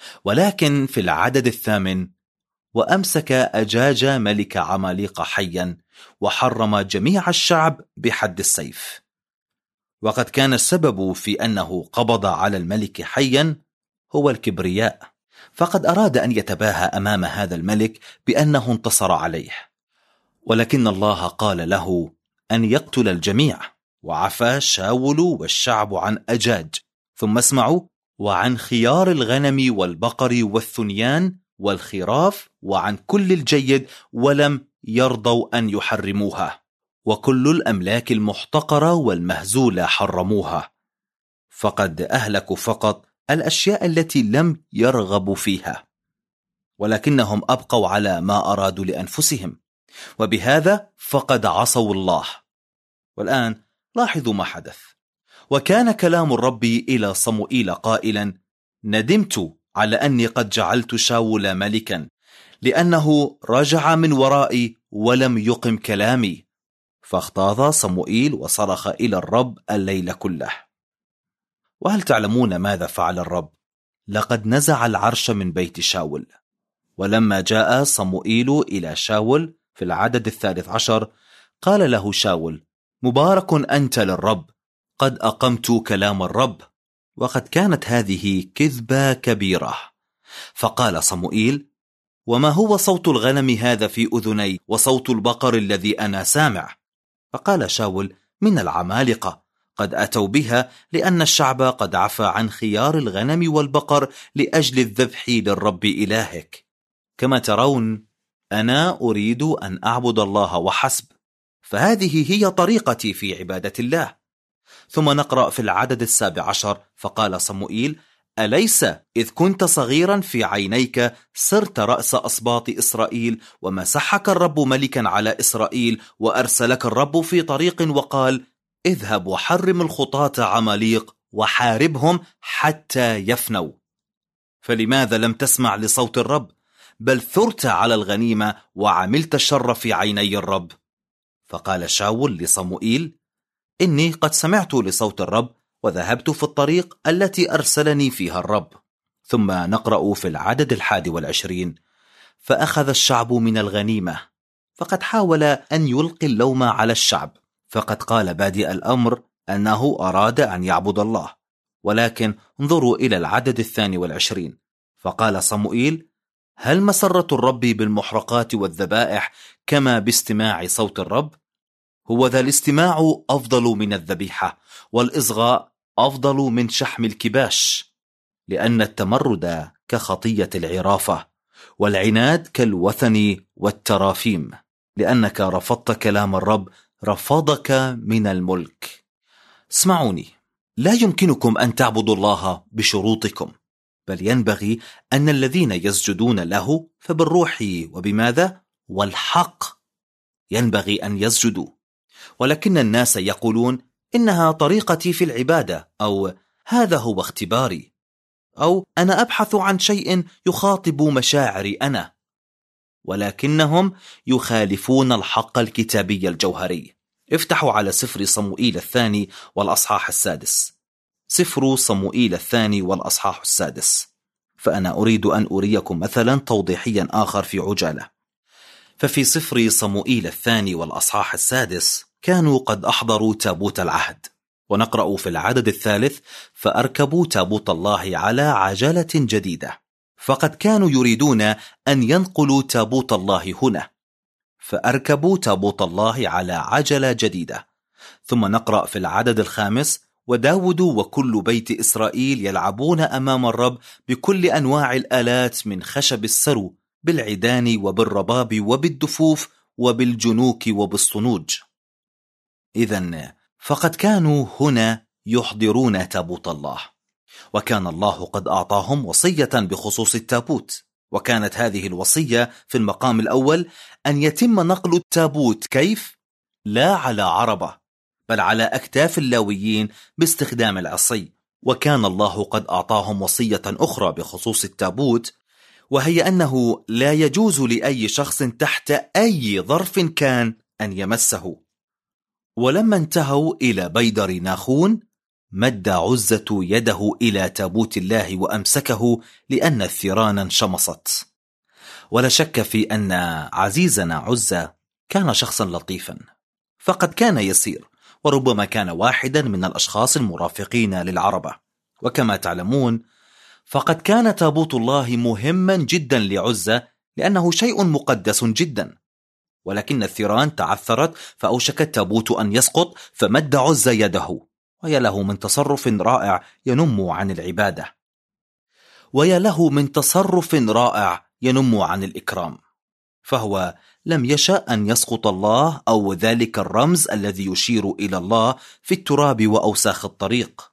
ولكن في العدد الثامن: وأمسك أجاج ملك عماليق حيا وحرم جميع الشعب بحد السيف. وقد كان السبب في أنه قبض على الملك حيا هو الكبرياء، فقد أراد أن يتباهى أمام هذا الملك بأنه انتصر عليه، ولكن الله قال له أن يقتل الجميع، وعفى شاول والشعب عن أجاج. ثم اسمعوا: وعن خيار الغنم والبقر والثنيان والخراف وعن كل الجيد، ولم يرضوا أن يحرموها، وكل الأملاك المحتقرة والمهزولة حرموها، فقد أهلكوا فقط الأشياء التي لم يرغبوا فيها، ولكنهم أبقوا على ما أرادوا لأنفسهم، وبهذا فقد عصوا الله. والآن لاحظوا ما حدث: وكان كلام الرب إلى صموئيل قائلا: ندمت على أني قد جعلت شاول ملكا، لأنه رجع من ورائي ولم يقم كلامي. فاغتاظ صموئيل وصرخ إلى الرب الليل كله. وهل تعلمون ماذا فعل الرب؟ لقد نزع العرش من بيت شاول. ولما جاء صموئيل إلى شاول في العدد الثالث عشر، قال له شاول: مبارك أنت للرب، قد أقمت كلام الرب. وقد كانت هذه كذبة كبيرة. فقال صموئيل: وما هو صوت الغنم هذا في أذني وصوت البقر الذي أنا سامع؟ فقال شاول: من العمالقة، قد أتوا بها لأن الشعب قد عفى عن خيار الغنم والبقر لأجل الذبح للرب إلهك. كما ترون أنا أريد أن أعبد الله وحسب، فهذه هي طريقتي في عبادة الله. ثم نقرأ في العدد السابع عشر: فقال صموئيل: أليس إذ كنت صغيرا في عينيك صرت رأس أصباط إسرائيل، ومسحك الرب ملكا على إسرائيل، وأرسلك الرب في طريق وقال: اذهب وحرم الخطاة عماليق وحاربهم حتى يفنوا. فلماذا لم تسمع لصوت الرب، بل ثرت على الغنيمة وعملت الشر في عيني الرب. فقال شاول لصموئيل: إني قد سمعت لصوت الرب وذهبت في الطريق التي أرسلني فيها الرب. ثم نقرأ في العدد الحادي والعشرين: فأخذ الشعب من الغنيمة. فقد حاول أن يلقي اللوم على الشعب، فقد قال بادئ الأمر أنه أراد أن يعبد الله. ولكن انظروا إلى العدد الثاني والعشرين: فقال صموئيل: هل مسرة الرب بالمحرقات والذبائح كما باستماع صوت الرب؟ هو ذا الاستماع أفضل من الذبيحة، والإصغاء أفضل من شحم الكباش، لأن التمرد كخطية العرافة، والعناد كالوثن والترافيم. لأنك رفضت كلام الرب رفضك من الملك. اسمعوني، لا يمكنكم أن تعبدوا الله بشروطكم، بل ينبغي أن الذين يسجدون له فبالروح وبماذا؟ والحق ينبغي أن يسجدوا. ولكن الناس يقولون: إنها طريقتي في العبادة، أو هذا هو اختباري، أو أنا أبحث عن شيء يخاطب مشاعري أنا. ولكنهم يخالفون الحق الكتابي الجوهري. افتحوا على سفر صموئيل الثاني والأصحاح السادس. سفر صموئيل الثاني والأصحاح السادس. فأنا أريد أن أريكم مثلا توضيحيا آخر في عجالة. ففي سفر صموئيل الثاني والأصحاح السادس كانوا قد أحضروا تابوت العهد، ونقرأ في العدد الثالث: فأركبوا تابوت الله على عجلة جديدة. فقد كانوا يريدون أن ينقلوا تابوت الله هنا، فأركبوا تابوت الله على عجلة جديدة. ثم نقرأ في العدد الخامس: وداود وكل بيت إسرائيل يلعبون أمام الرب بكل أنواع الآلات من خشب السرو، بالعيدان وبالرباب وبالدفوف وبالجنوك وبالصنوج. إذن فقد كانوا هنا يحضرون تابوت الله، وكان الله قد أعطاهم وصية بخصوص التابوت. وكانت هذه الوصية في المقام الأول أن يتم نقل التابوت كيف؟ لا على عربة، بل على أكتاف اللاويين باستخدام العصي. وكان الله قد أعطاهم وصية أخرى بخصوص التابوت، وهي أنه لا يجوز لأي شخص تحت أي ظرف كان أن يمسه. ولما انتهوا إلى بيدر ناخون، مد عزة يده إلى تابوت الله وأمسكه، لأن الثيران انشمصت. ولا شك في أن عزيزنا عزة كان شخصا لطيفا، فقد كان يسير، وربما كان واحدا من الأشخاص المرافقين للعربة. وكما تعلمون فقد كان تابوت الله مهما جدا لعزة، لأنه شيء مقدس جدا. ولكن الثيران تعثرت، فأوشك التابوت أن يسقط، فمد عزة يده. ويا له من تصرف رائع ينم عن العبادة، ويا له من تصرف رائع ينم عن الإكرام. فهو لم يشأ أن يسقط الله أو ذلك الرمز الذي يشير إلى الله في التراب وأوساخ الطريق.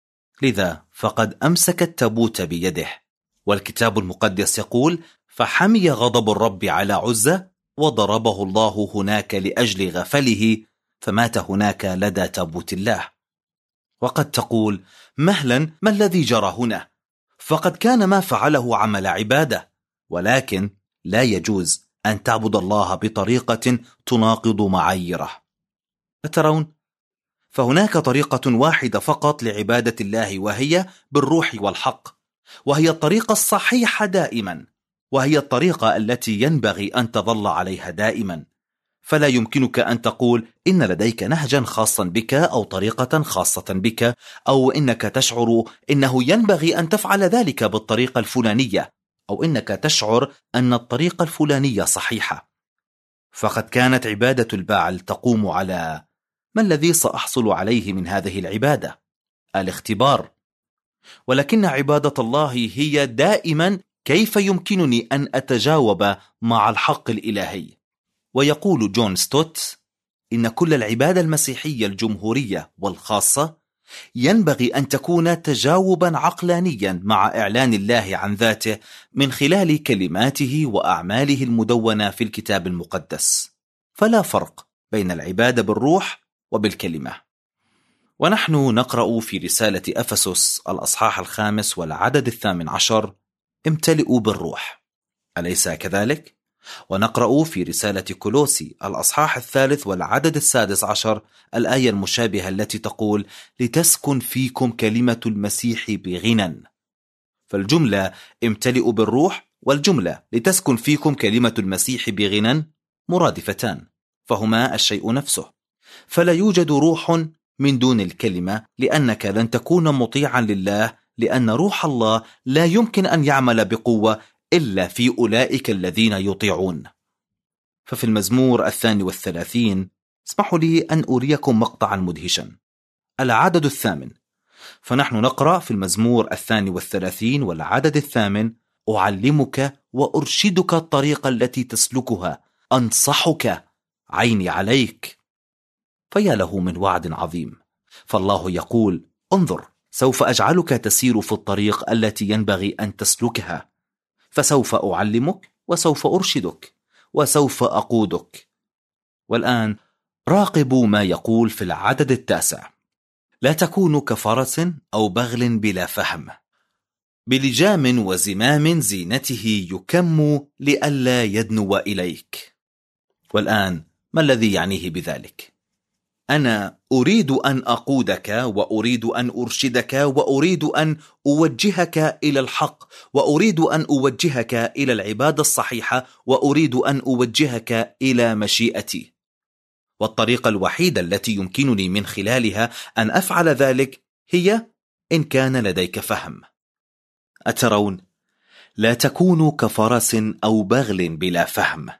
لذا فقد أمسك التابوت بيده. والكتاب المقدس يقول: فحمي غضب الرب على عزة وضربه الله هناك لأجل غفله، فمات هناك لدى تابوت الله. وقد تقول: مهلا، ما الذي جرى هنا؟ فقد كان ما فعله عمل عبادة، ولكن لا يجوز أن تعبد الله بطريقة تناقض معاييره. أترون؟ فهناك طريقة واحدة فقط لعبادة الله، وهي بالروح والحق، وهي الطريقة الصحيحة دائما، وهي الطريقة التي ينبغي أن تظل عليها دائما. فلا يمكنك أن تقول إن لديك نهجا خاصا بك أو طريقة خاصة بك، أو إنك تشعر إنه ينبغي أن تفعل ذلك بالطريقة الفلانية، أو إنك تشعر أن الطريقة الفلانية صحيحة. فقد كانت عبادة البعل تقوم على: ما الذي سأحصل عليه من هذه العبادة؟ الاختبار. ولكن عبادة الله هي دائما: كيف يمكنني أن أتجاوب مع الحق الإلهي؟ ويقول جون ستوت إن كل العبادة المسيحية الجمهورية والخاصة ينبغي أن تكون تجاوبا عقلانيا مع إعلان الله عن ذاته من خلال كلماته وأعماله المدونة في الكتاب المقدس. فلا فرق بين العبادة بالروح وبالكلمة. ونحن نقرأ في رسالة أفسس الأصحاح الخامس والعدد الثامن عشر: امتلئوا بالروح أليس كذلك؟ ونقرأ في رسالة كولوسي الأصحاح الثالث والعدد السادس عشر الآية المشابهة التي تقول: لتسكن فيكم كلمة المسيح بغنى. فالجملة امتلئوا بالروح والجملة لتسكن فيكم كلمة المسيح بغنى مرادفتان، فهما الشيء نفسه. فلا يوجد روح من دون الكلمة، لأنك لن تكون مطيعا لله، لأن روح الله لا يمكن أن يعمل بقوة إلا في أولئك الذين يطيعون. ففي المزمور الثاني والثلاثين اسمحوا لي أن أريكم مقطعا مدهشا. العدد الثامن، فنحن نقرأ في المزمور الثاني والثلاثين والعدد الثامن: أعلمك وأرشدك الطريق التي تسلكها، أنصحك، عيني عليك. فيا له من وعد عظيم. فالله يقول: انظر، سوف أجعلك تسير في الطريق التي ينبغي أن تسلكها، فسوف أعلمك وسوف أرشدك وسوف أقودك. والآن راقبوا ما يقول في العدد التاسع: لا تكونوا كفرس أو بغل بلا فهم، بلجام وزمام زينته يكم لئلا يدنو إليك. والآن ما الذي يعنيه بذلك؟ أنا أريد أن أقودك وأريد أن أرشدك وأريد أن أوجهك إلى الحق وأريد أن أوجهك إلى العبادة الصحيحة وأريد أن أوجهك إلى مشيئتي، والطريقة الوحيدة التي يمكنني من خلالها أن أفعل ذلك هي إن كان لديك فهم. أترون؟ لا تكونوا كفرس أو بغل بلا فهم.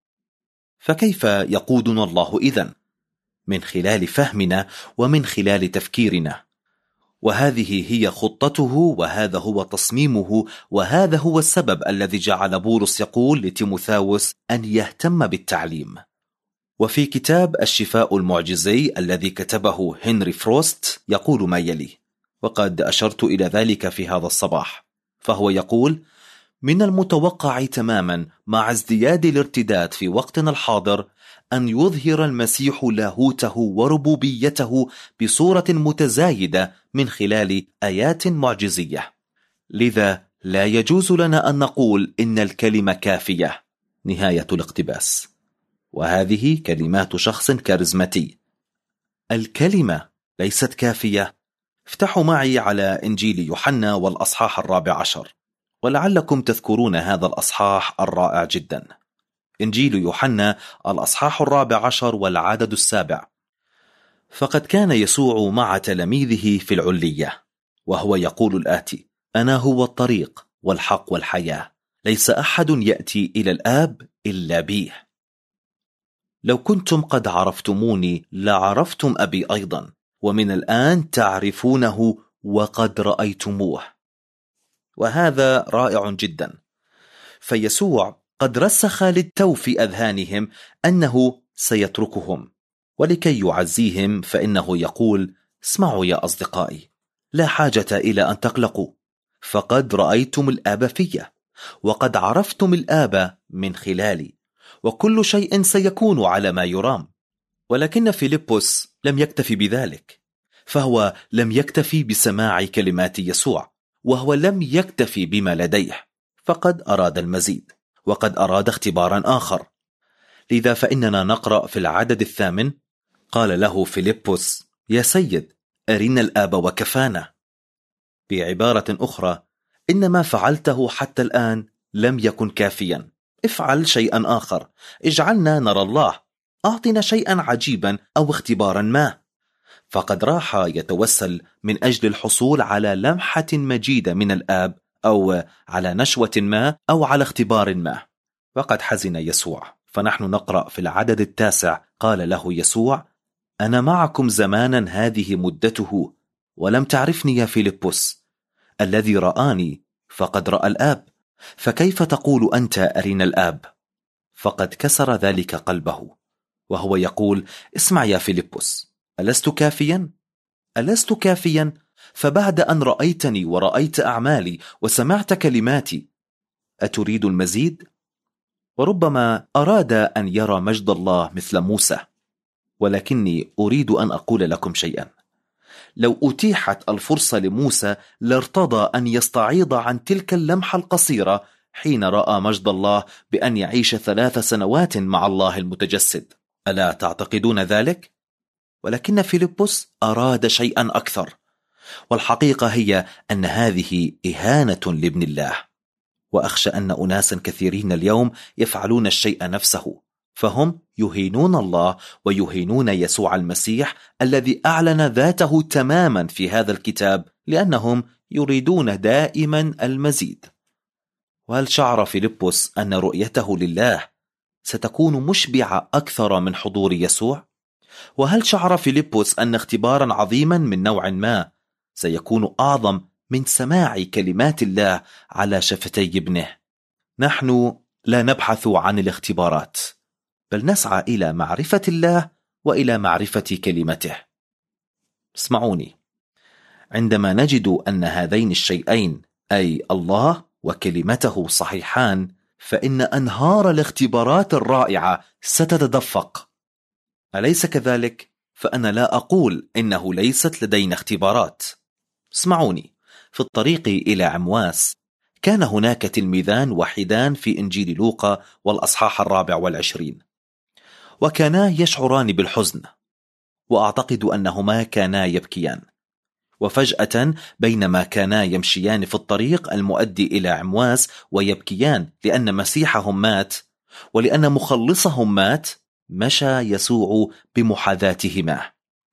فكيف يقودنا الله إذن؟ من خلال فهمنا ومن خلال تفكيرنا، وهذه هي خطته وهذا هو تصميمه، وهذا هو السبب الذي جعل بولس يقول لتيموثاوس أن يهتم بالتعليم. وفي كتاب الشفاء المعجزي الذي كتبه هنري فروست يقول ما يلي، وقد أشرت إلى ذلك في هذا الصباح. فهو يقول: من المتوقع تماما مع ازدياد الارتداد في وقتنا الحاضر أن يظهر المسيح لاهوته وربوبيته بصورة متزايدة من خلال آيات معجزية. لذا لا يجوز لنا أن نقول إن الكلمة كافية. نهاية الاقتباس. وهذه كلمات شخص كاريزماتي. الكلمة ليست كافية. افتحوا معي على إنجيل يوحنا والأصحاح الرابع عشر، ولعلكم تذكرون هذا الأصحاح الرائع جدا. إنجيل يوحنا الأصحاح الرابع عشر والعدد السابع: فقد كان يسوع مع تلاميذه في العلية وهو يقول الآتي: أنا هو الطريق والحق والحياة، ليس أحد يأتي إلى الآب إلا بي. لو كنتم قد عرفتموني لعرفتم أبي أيضا، ومن الآن تعرفونه وقد رأيتموه. وهذا رائع جدا. فيسوع قد رسخ للتو في أذهانهم أنه سيتركهم، ولكي يعزيهم فإنه يقول: اسمعوا يا أصدقائي، لا حاجة إلى أن تقلقوا، فقد رأيتم الآب في، وقد عرفتم الآب من خلالي، وكل شيء سيكون على ما يرام. ولكن فيلبس لم يكتفي بذلك، فهو لم يكتفي بسماع كلمات يسوع، وهو لم يكتفي بما لديه، فقد أراد المزيد، وقد أراد اختبارا آخر. لذا فإننا نقرأ في العدد الثامن: قال له فيلبس: يا سيد، أرنا الآب وكفانا. بعبارة أخرى، إن ما فعلته حتى الآن لم يكن كافيا، افعل شيئا آخر، اجعلنا نرى الله، أعطنا شيئا عجيبا أو اختبارا ما. فقد راح يتوسل من أجل الحصول على لمحة مجيدة من الآب، أو على نشوة ما، أو على اختبار ما. وقد حزن يسوع. فنحن نقرأ في العدد التاسع: قال له يسوع: أنا معكم زمانا هذه مدته ولم تعرفني يا فيلبس، الذي رآني فقد رأى الآب، فكيف تقول أنت أرنا الآب؟ فقد كسر ذلك قلبه، وهو يقول: اسمع يا فيلبس، ألست كافيا؟ ألست كافيا؟ فبعد أن رأيتني ورأيت أعمالي وسمعت كلماتي أتريد المزيد؟ وربما أراد أن يرى مجد الله مثل موسى. ولكني أريد أن أقول لكم شيئا: لو أتيحت الفرصة لموسى لارتضى أن يستعيض عن تلك اللمحة القصيرة حين رأى مجد الله بأن يعيش ثلاث سنوات مع الله المتجسد. ألا تعتقدون ذلك؟ ولكن فيلبس أراد شيئا أكثر، والحقيقة هي أن هذه إهانة لابن الله. وأخشى أن أناسا كثيرين اليوم يفعلون الشيء نفسه، فهم يهينون الله ويهينون يسوع المسيح الذي أعلن ذاته تماما في هذا الكتاب، لأنهم يريدون دائما المزيد. وهل شعر فيلبس أن رؤيته لله ستكون مشبعة أكثر من حضور يسوع؟ وهل شعر فيلبس أن اختبارا عظيما من نوع ما سيكون أعظم من سماع كلمات الله على شفتي ابنه؟ نحن لا نبحث عن الاختبارات، بل نسعى إلى معرفة الله وإلى معرفة كلمته. اسمعوني، عندما نجد أن هذين الشيئين أي الله وكلمته صحيحان، فإن أنهار الاختبارات الرائعة ستتدفق. أليس كذلك؟ فأنا لا أقول إنه ليست لدينا اختبارات. اسمعوني، في الطريق إلى عمواس كان هناك تلميذان وحيدان في إنجيل لوقا والأصحاح الرابع والعشرين، وكانا يشعران بالحزن، وأعتقد أنهما كانا يبكيان. وفجأة بينما كانا يمشيان في الطريق المؤدي إلى عمواس ويبكيان لأن مسيحهم مات ولأن مخلصهم مات، مشى يسوع بمحاذاتهما،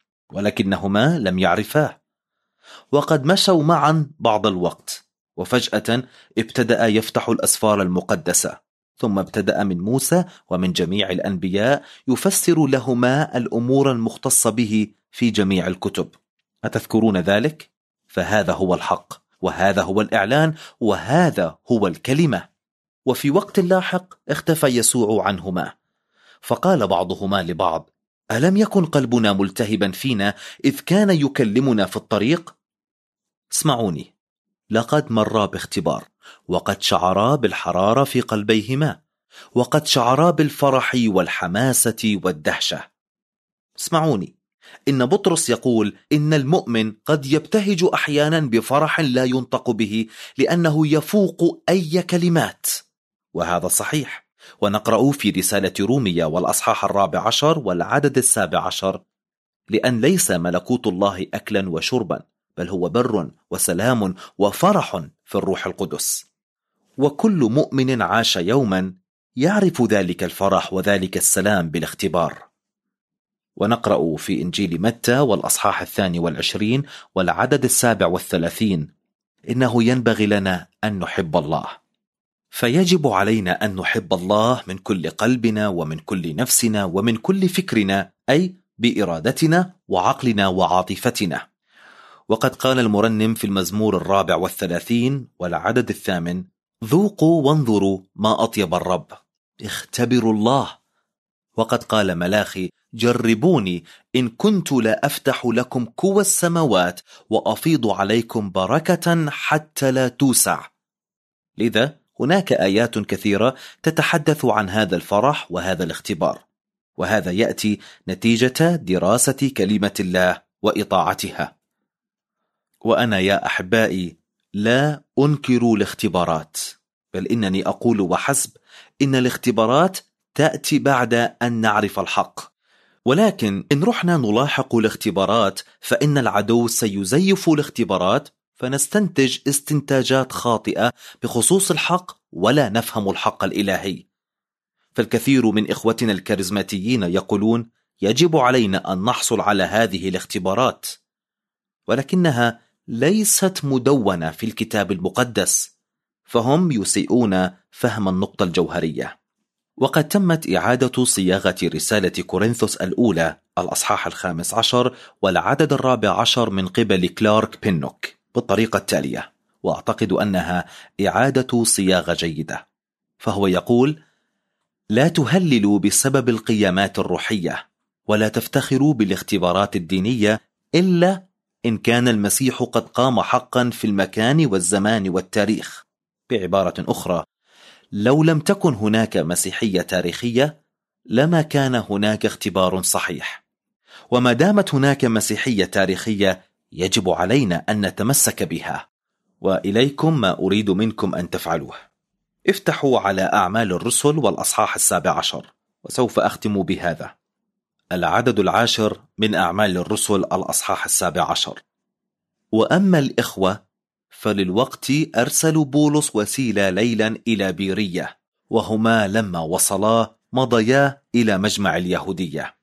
ولكنهما لم يعرفاه. وقد مشوا معا بعض الوقت، وفجأة ابتدأ يفتح الأسفار المقدسة، ثم ابتدأ من موسى ومن جميع الأنبياء يفسر لهما الأمور المختصة به في جميع الكتب. أتذكرون ذلك؟ فهذا هو الحق، وهذا هو الإعلان، وهذا هو الكلمة. وفي وقت لاحق اختفى يسوع عنهما، فقال بعضهما لبعض: ألم يكن قلبنا ملتهبا فينا إذ كان يكلمنا في الطريق؟ اسمعوني، لقد مرا باختبار، وقد شعرا بالحرارة في قلبيهما، وقد شعرا بالفرح والحماسة والدهشة. اسمعوني، إن بطرس يقول إن المؤمن قد يبتهج أحيانا بفرح لا ينطق به لأنه يفوق أي كلمات، وهذا صحيح. ونقرأ في رسالة رومية والأصحاح الرابع عشر والعدد السابع عشر: لأن ليس ملكوت الله أكلا وشربا، بل هو بر وسلام وفرح في الروح القدس. وكل مؤمن عاش يوما يعرف ذلك الفرح وذلك السلام بالاختبار. ونقرأ في إنجيل متى والأصحاح الثاني والعشرين والعدد السابع والثلاثين: إنه ينبغي لنا أن نحب الله، فيجب علينا أن نحب الله من كل قلبنا ومن كل نفسنا ومن كل فكرنا، أي بإرادتنا وعقلنا وعاطفتنا. وقد قال المرنم في المزمور الرابع والثلاثين والعدد الثامن: ذوقوا وانظروا ما أطيب الرب، اختبروا الله. وقد قال ملاخي: جربوني إن كنت لا أفتح لكم كوى السماوات وأفيض عليكم بركة حتى لا توسع. لذا هناك آيات كثيرة تتحدث عن هذا الفرح وهذا الاختبار، وهذا يأتي نتيجة دراسة كلمة الله وإطاعتها. وأنا يا أحبائي لا أنكر الاختبارات، بل إنني أقول وحسب إن الاختبارات تأتي بعد أن نعرف الحق. ولكن إن رحنا نلاحق الاختبارات فإن العدو سيزيف الاختبارات، فنستنتج استنتاجات خاطئة بخصوص الحق ولا نفهم الحق الإلهي. فالكثير من إخوتنا الكاريزماتيين يقولون يجب علينا أن نحصل على هذه الاختبارات، ولكنها ليست مدونة في الكتاب المقدس، فهم يسيئون فهم النقطة الجوهرية. وقد تمت إعادة صياغة رسالة كورنثوس الأولى الأصحاح الخامس عشر والعدد الرابع عشر من قبل كلارك بينوك بالطريقة التالية، وأعتقد أنها إعادة صياغة جيدة. فهو يقول: لا تهللوا بسبب القيامات الروحية، ولا تفتخروا بالاختبارات الدينية إلا إن كان المسيح قد قام حقا في المكان والزمان والتاريخ. بعبارة أخرى، لو لم تكن هناك مسيحية تاريخية لما كان هناك اختبار صحيح، وما دامت هناك مسيحية تاريخية يجب علينا أن نتمسك بها، وإليكم ما أريد منكم أن تفعلوه. افتحوا على أعمال الرسل والأصحاح السابع عشر، وسوف أختم بهذا. العدد العاشر من أعمال الرسل الأصحاح السابع عشر: وأما الإخوة فللوقت أرسلوا بولس وسيلة ليلا إلى بيرية، وهما لما وصلا مضيا إلى مجمع اليهودية،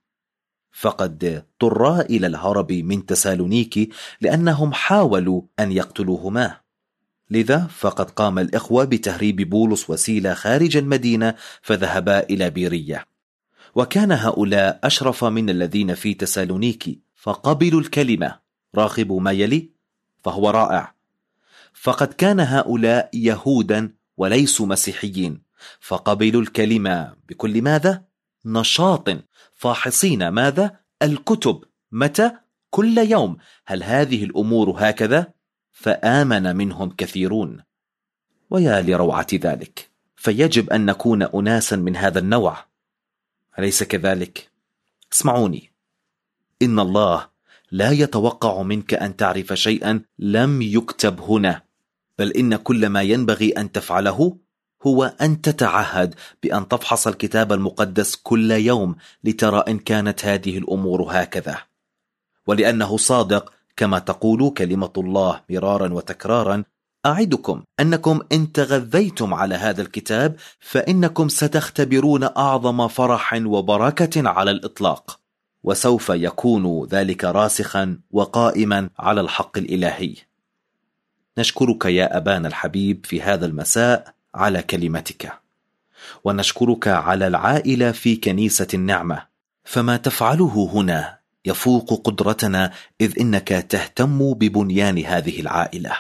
فقد اضطرا إلى الهرب من تسالونيكي لأنهم حاولوا أن يقتلوهما. لذا فقد قام الإخوة بتهريب بولس وسيلة خارج المدينة، فذهبا إلى بيرية. وكان هؤلاء أشرف من الذين في تسالونيكي، فقبلوا الكلمة. راقبوا ما يلي فهو رائع. فقد كان هؤلاء يهودا وليسوا مسيحيين، فقبلوا الكلمة بكل ماذا؟ نشاط، فاحصين ماذا؟ الكتب. متى؟ كل يوم. هل هذه الأمور هكذا؟ فآمن منهم كثيرون. ويا لروعة ذلك، فيجب أن نكون أناسا من هذا النوع، أليس كذلك؟ اسمعوني، إن الله لا يتوقع منك أن تعرف شيئا لم يكتب هنا، بل إن كل ما ينبغي أن تفعله هو أن تتعهد بأن تفحص الكتاب المقدس كل يوم لترى إن كانت هذه الأمور هكذا. ولأنه صادق كما تقول كلمة الله مرارا وتكرارا، أعدكم أنكم إن تغذيتم على هذا الكتاب فإنكم ستختبرون أعظم فرح وبركة على الإطلاق، وسوف يكون ذلك راسخا وقائما على الحق الإلهي. نشكرك يا أبانا الحبيب في هذا المساء على كلمتك، ونشكرك على العائلة في كنيسة النعمة، فما تفعله هنا يفوق قدرتنا، إذ إنك تهتم ببنيان هذه العائلة.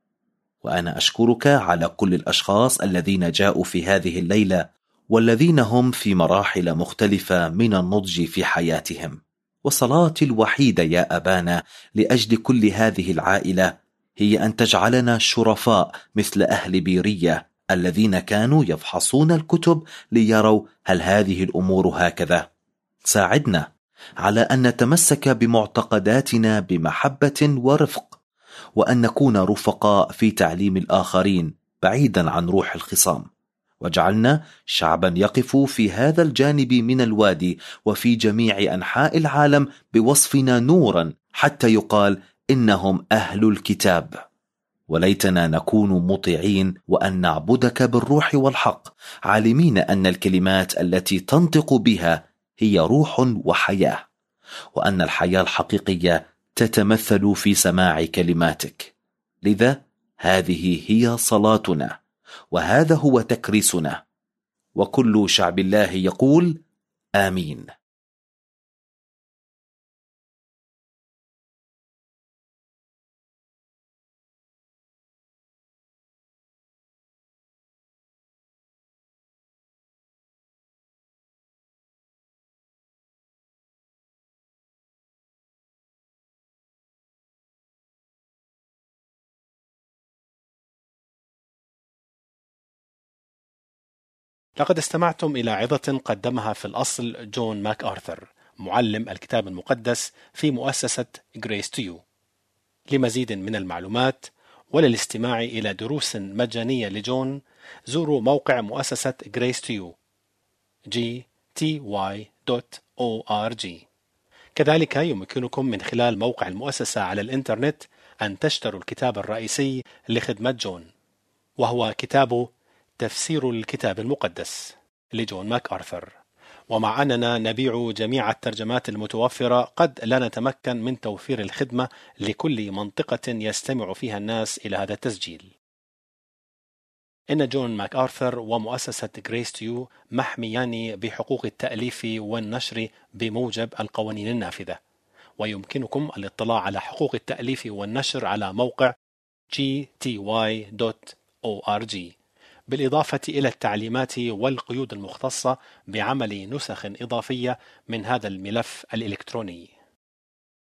وأنا أشكرك على كل الأشخاص الذين جاءوا في هذه الليلة، والذين هم في مراحل مختلفة من النضج في حياتهم. وصلاتي الوحيدة يا أبانا لأجل كل هذه العائلة هي أن تجعلنا شرفاء مثل أهل بيرية الذين كانوا يفحصون الكتب ليروا هل هذه الأمور هكذا. ساعدنا على أن نتمسك بمعتقداتنا بمحبة ورفق، وأن نكون رفقاء في تعليم الآخرين بعيدا عن روح الخصام. واجعلنا شعبا يقف في هذا الجانب من الوادي وفي جميع أنحاء العالم بوصفنا نورا، حتى يقال إنهم أهل الكتاب. وليتنا نكون مطيعين، وأن نعبدك بالروح والحق، عالمين أن الكلمات التي تنطق بها هي روح وحياة، وأن الحياة الحقيقية تتمثل في سماع كلماتك. لذا هذه هي صلاتنا، وهذا هو تكريسنا. وكل شعب الله يقول آمين. لقد استمعتم إلى عظة قدمها في الأصل جون ماك آرثر، معلم الكتاب المقدس في مؤسسة Grace to You. لمزيد من المعلومات وللاستماع إلى دروس مجانية لجون، زوروا موقع مؤسسة Grace to You جي تي واي دوت أو آر جي. كذلك يمكنكم من خلال موقع المؤسسة على الإنترنت أن تشتروا الكتاب الرئيسي لخدمة جون، وهو كتاب تفسير الكتاب المقدس لجون ماك آرثر. ومع أننا نبيع جميع الترجمات المتوفرة، قد لا نتمكن من توفير الخدمة لكل منطقة يستمع فيها الناس إلى هذا التسجيل. إن جون ماك آرثر ومؤسسة Grace to You محميان بحقوق التأليف والنشر بموجب القوانين النافذة، ويمكنكم الاطلاع على حقوق التأليف والنشر على موقع جي تي واي دوت أو آر جي، بالإضافة إلى التعليمات والقيود المختصة بعمل نسخ إضافية من هذا الملف الإلكتروني.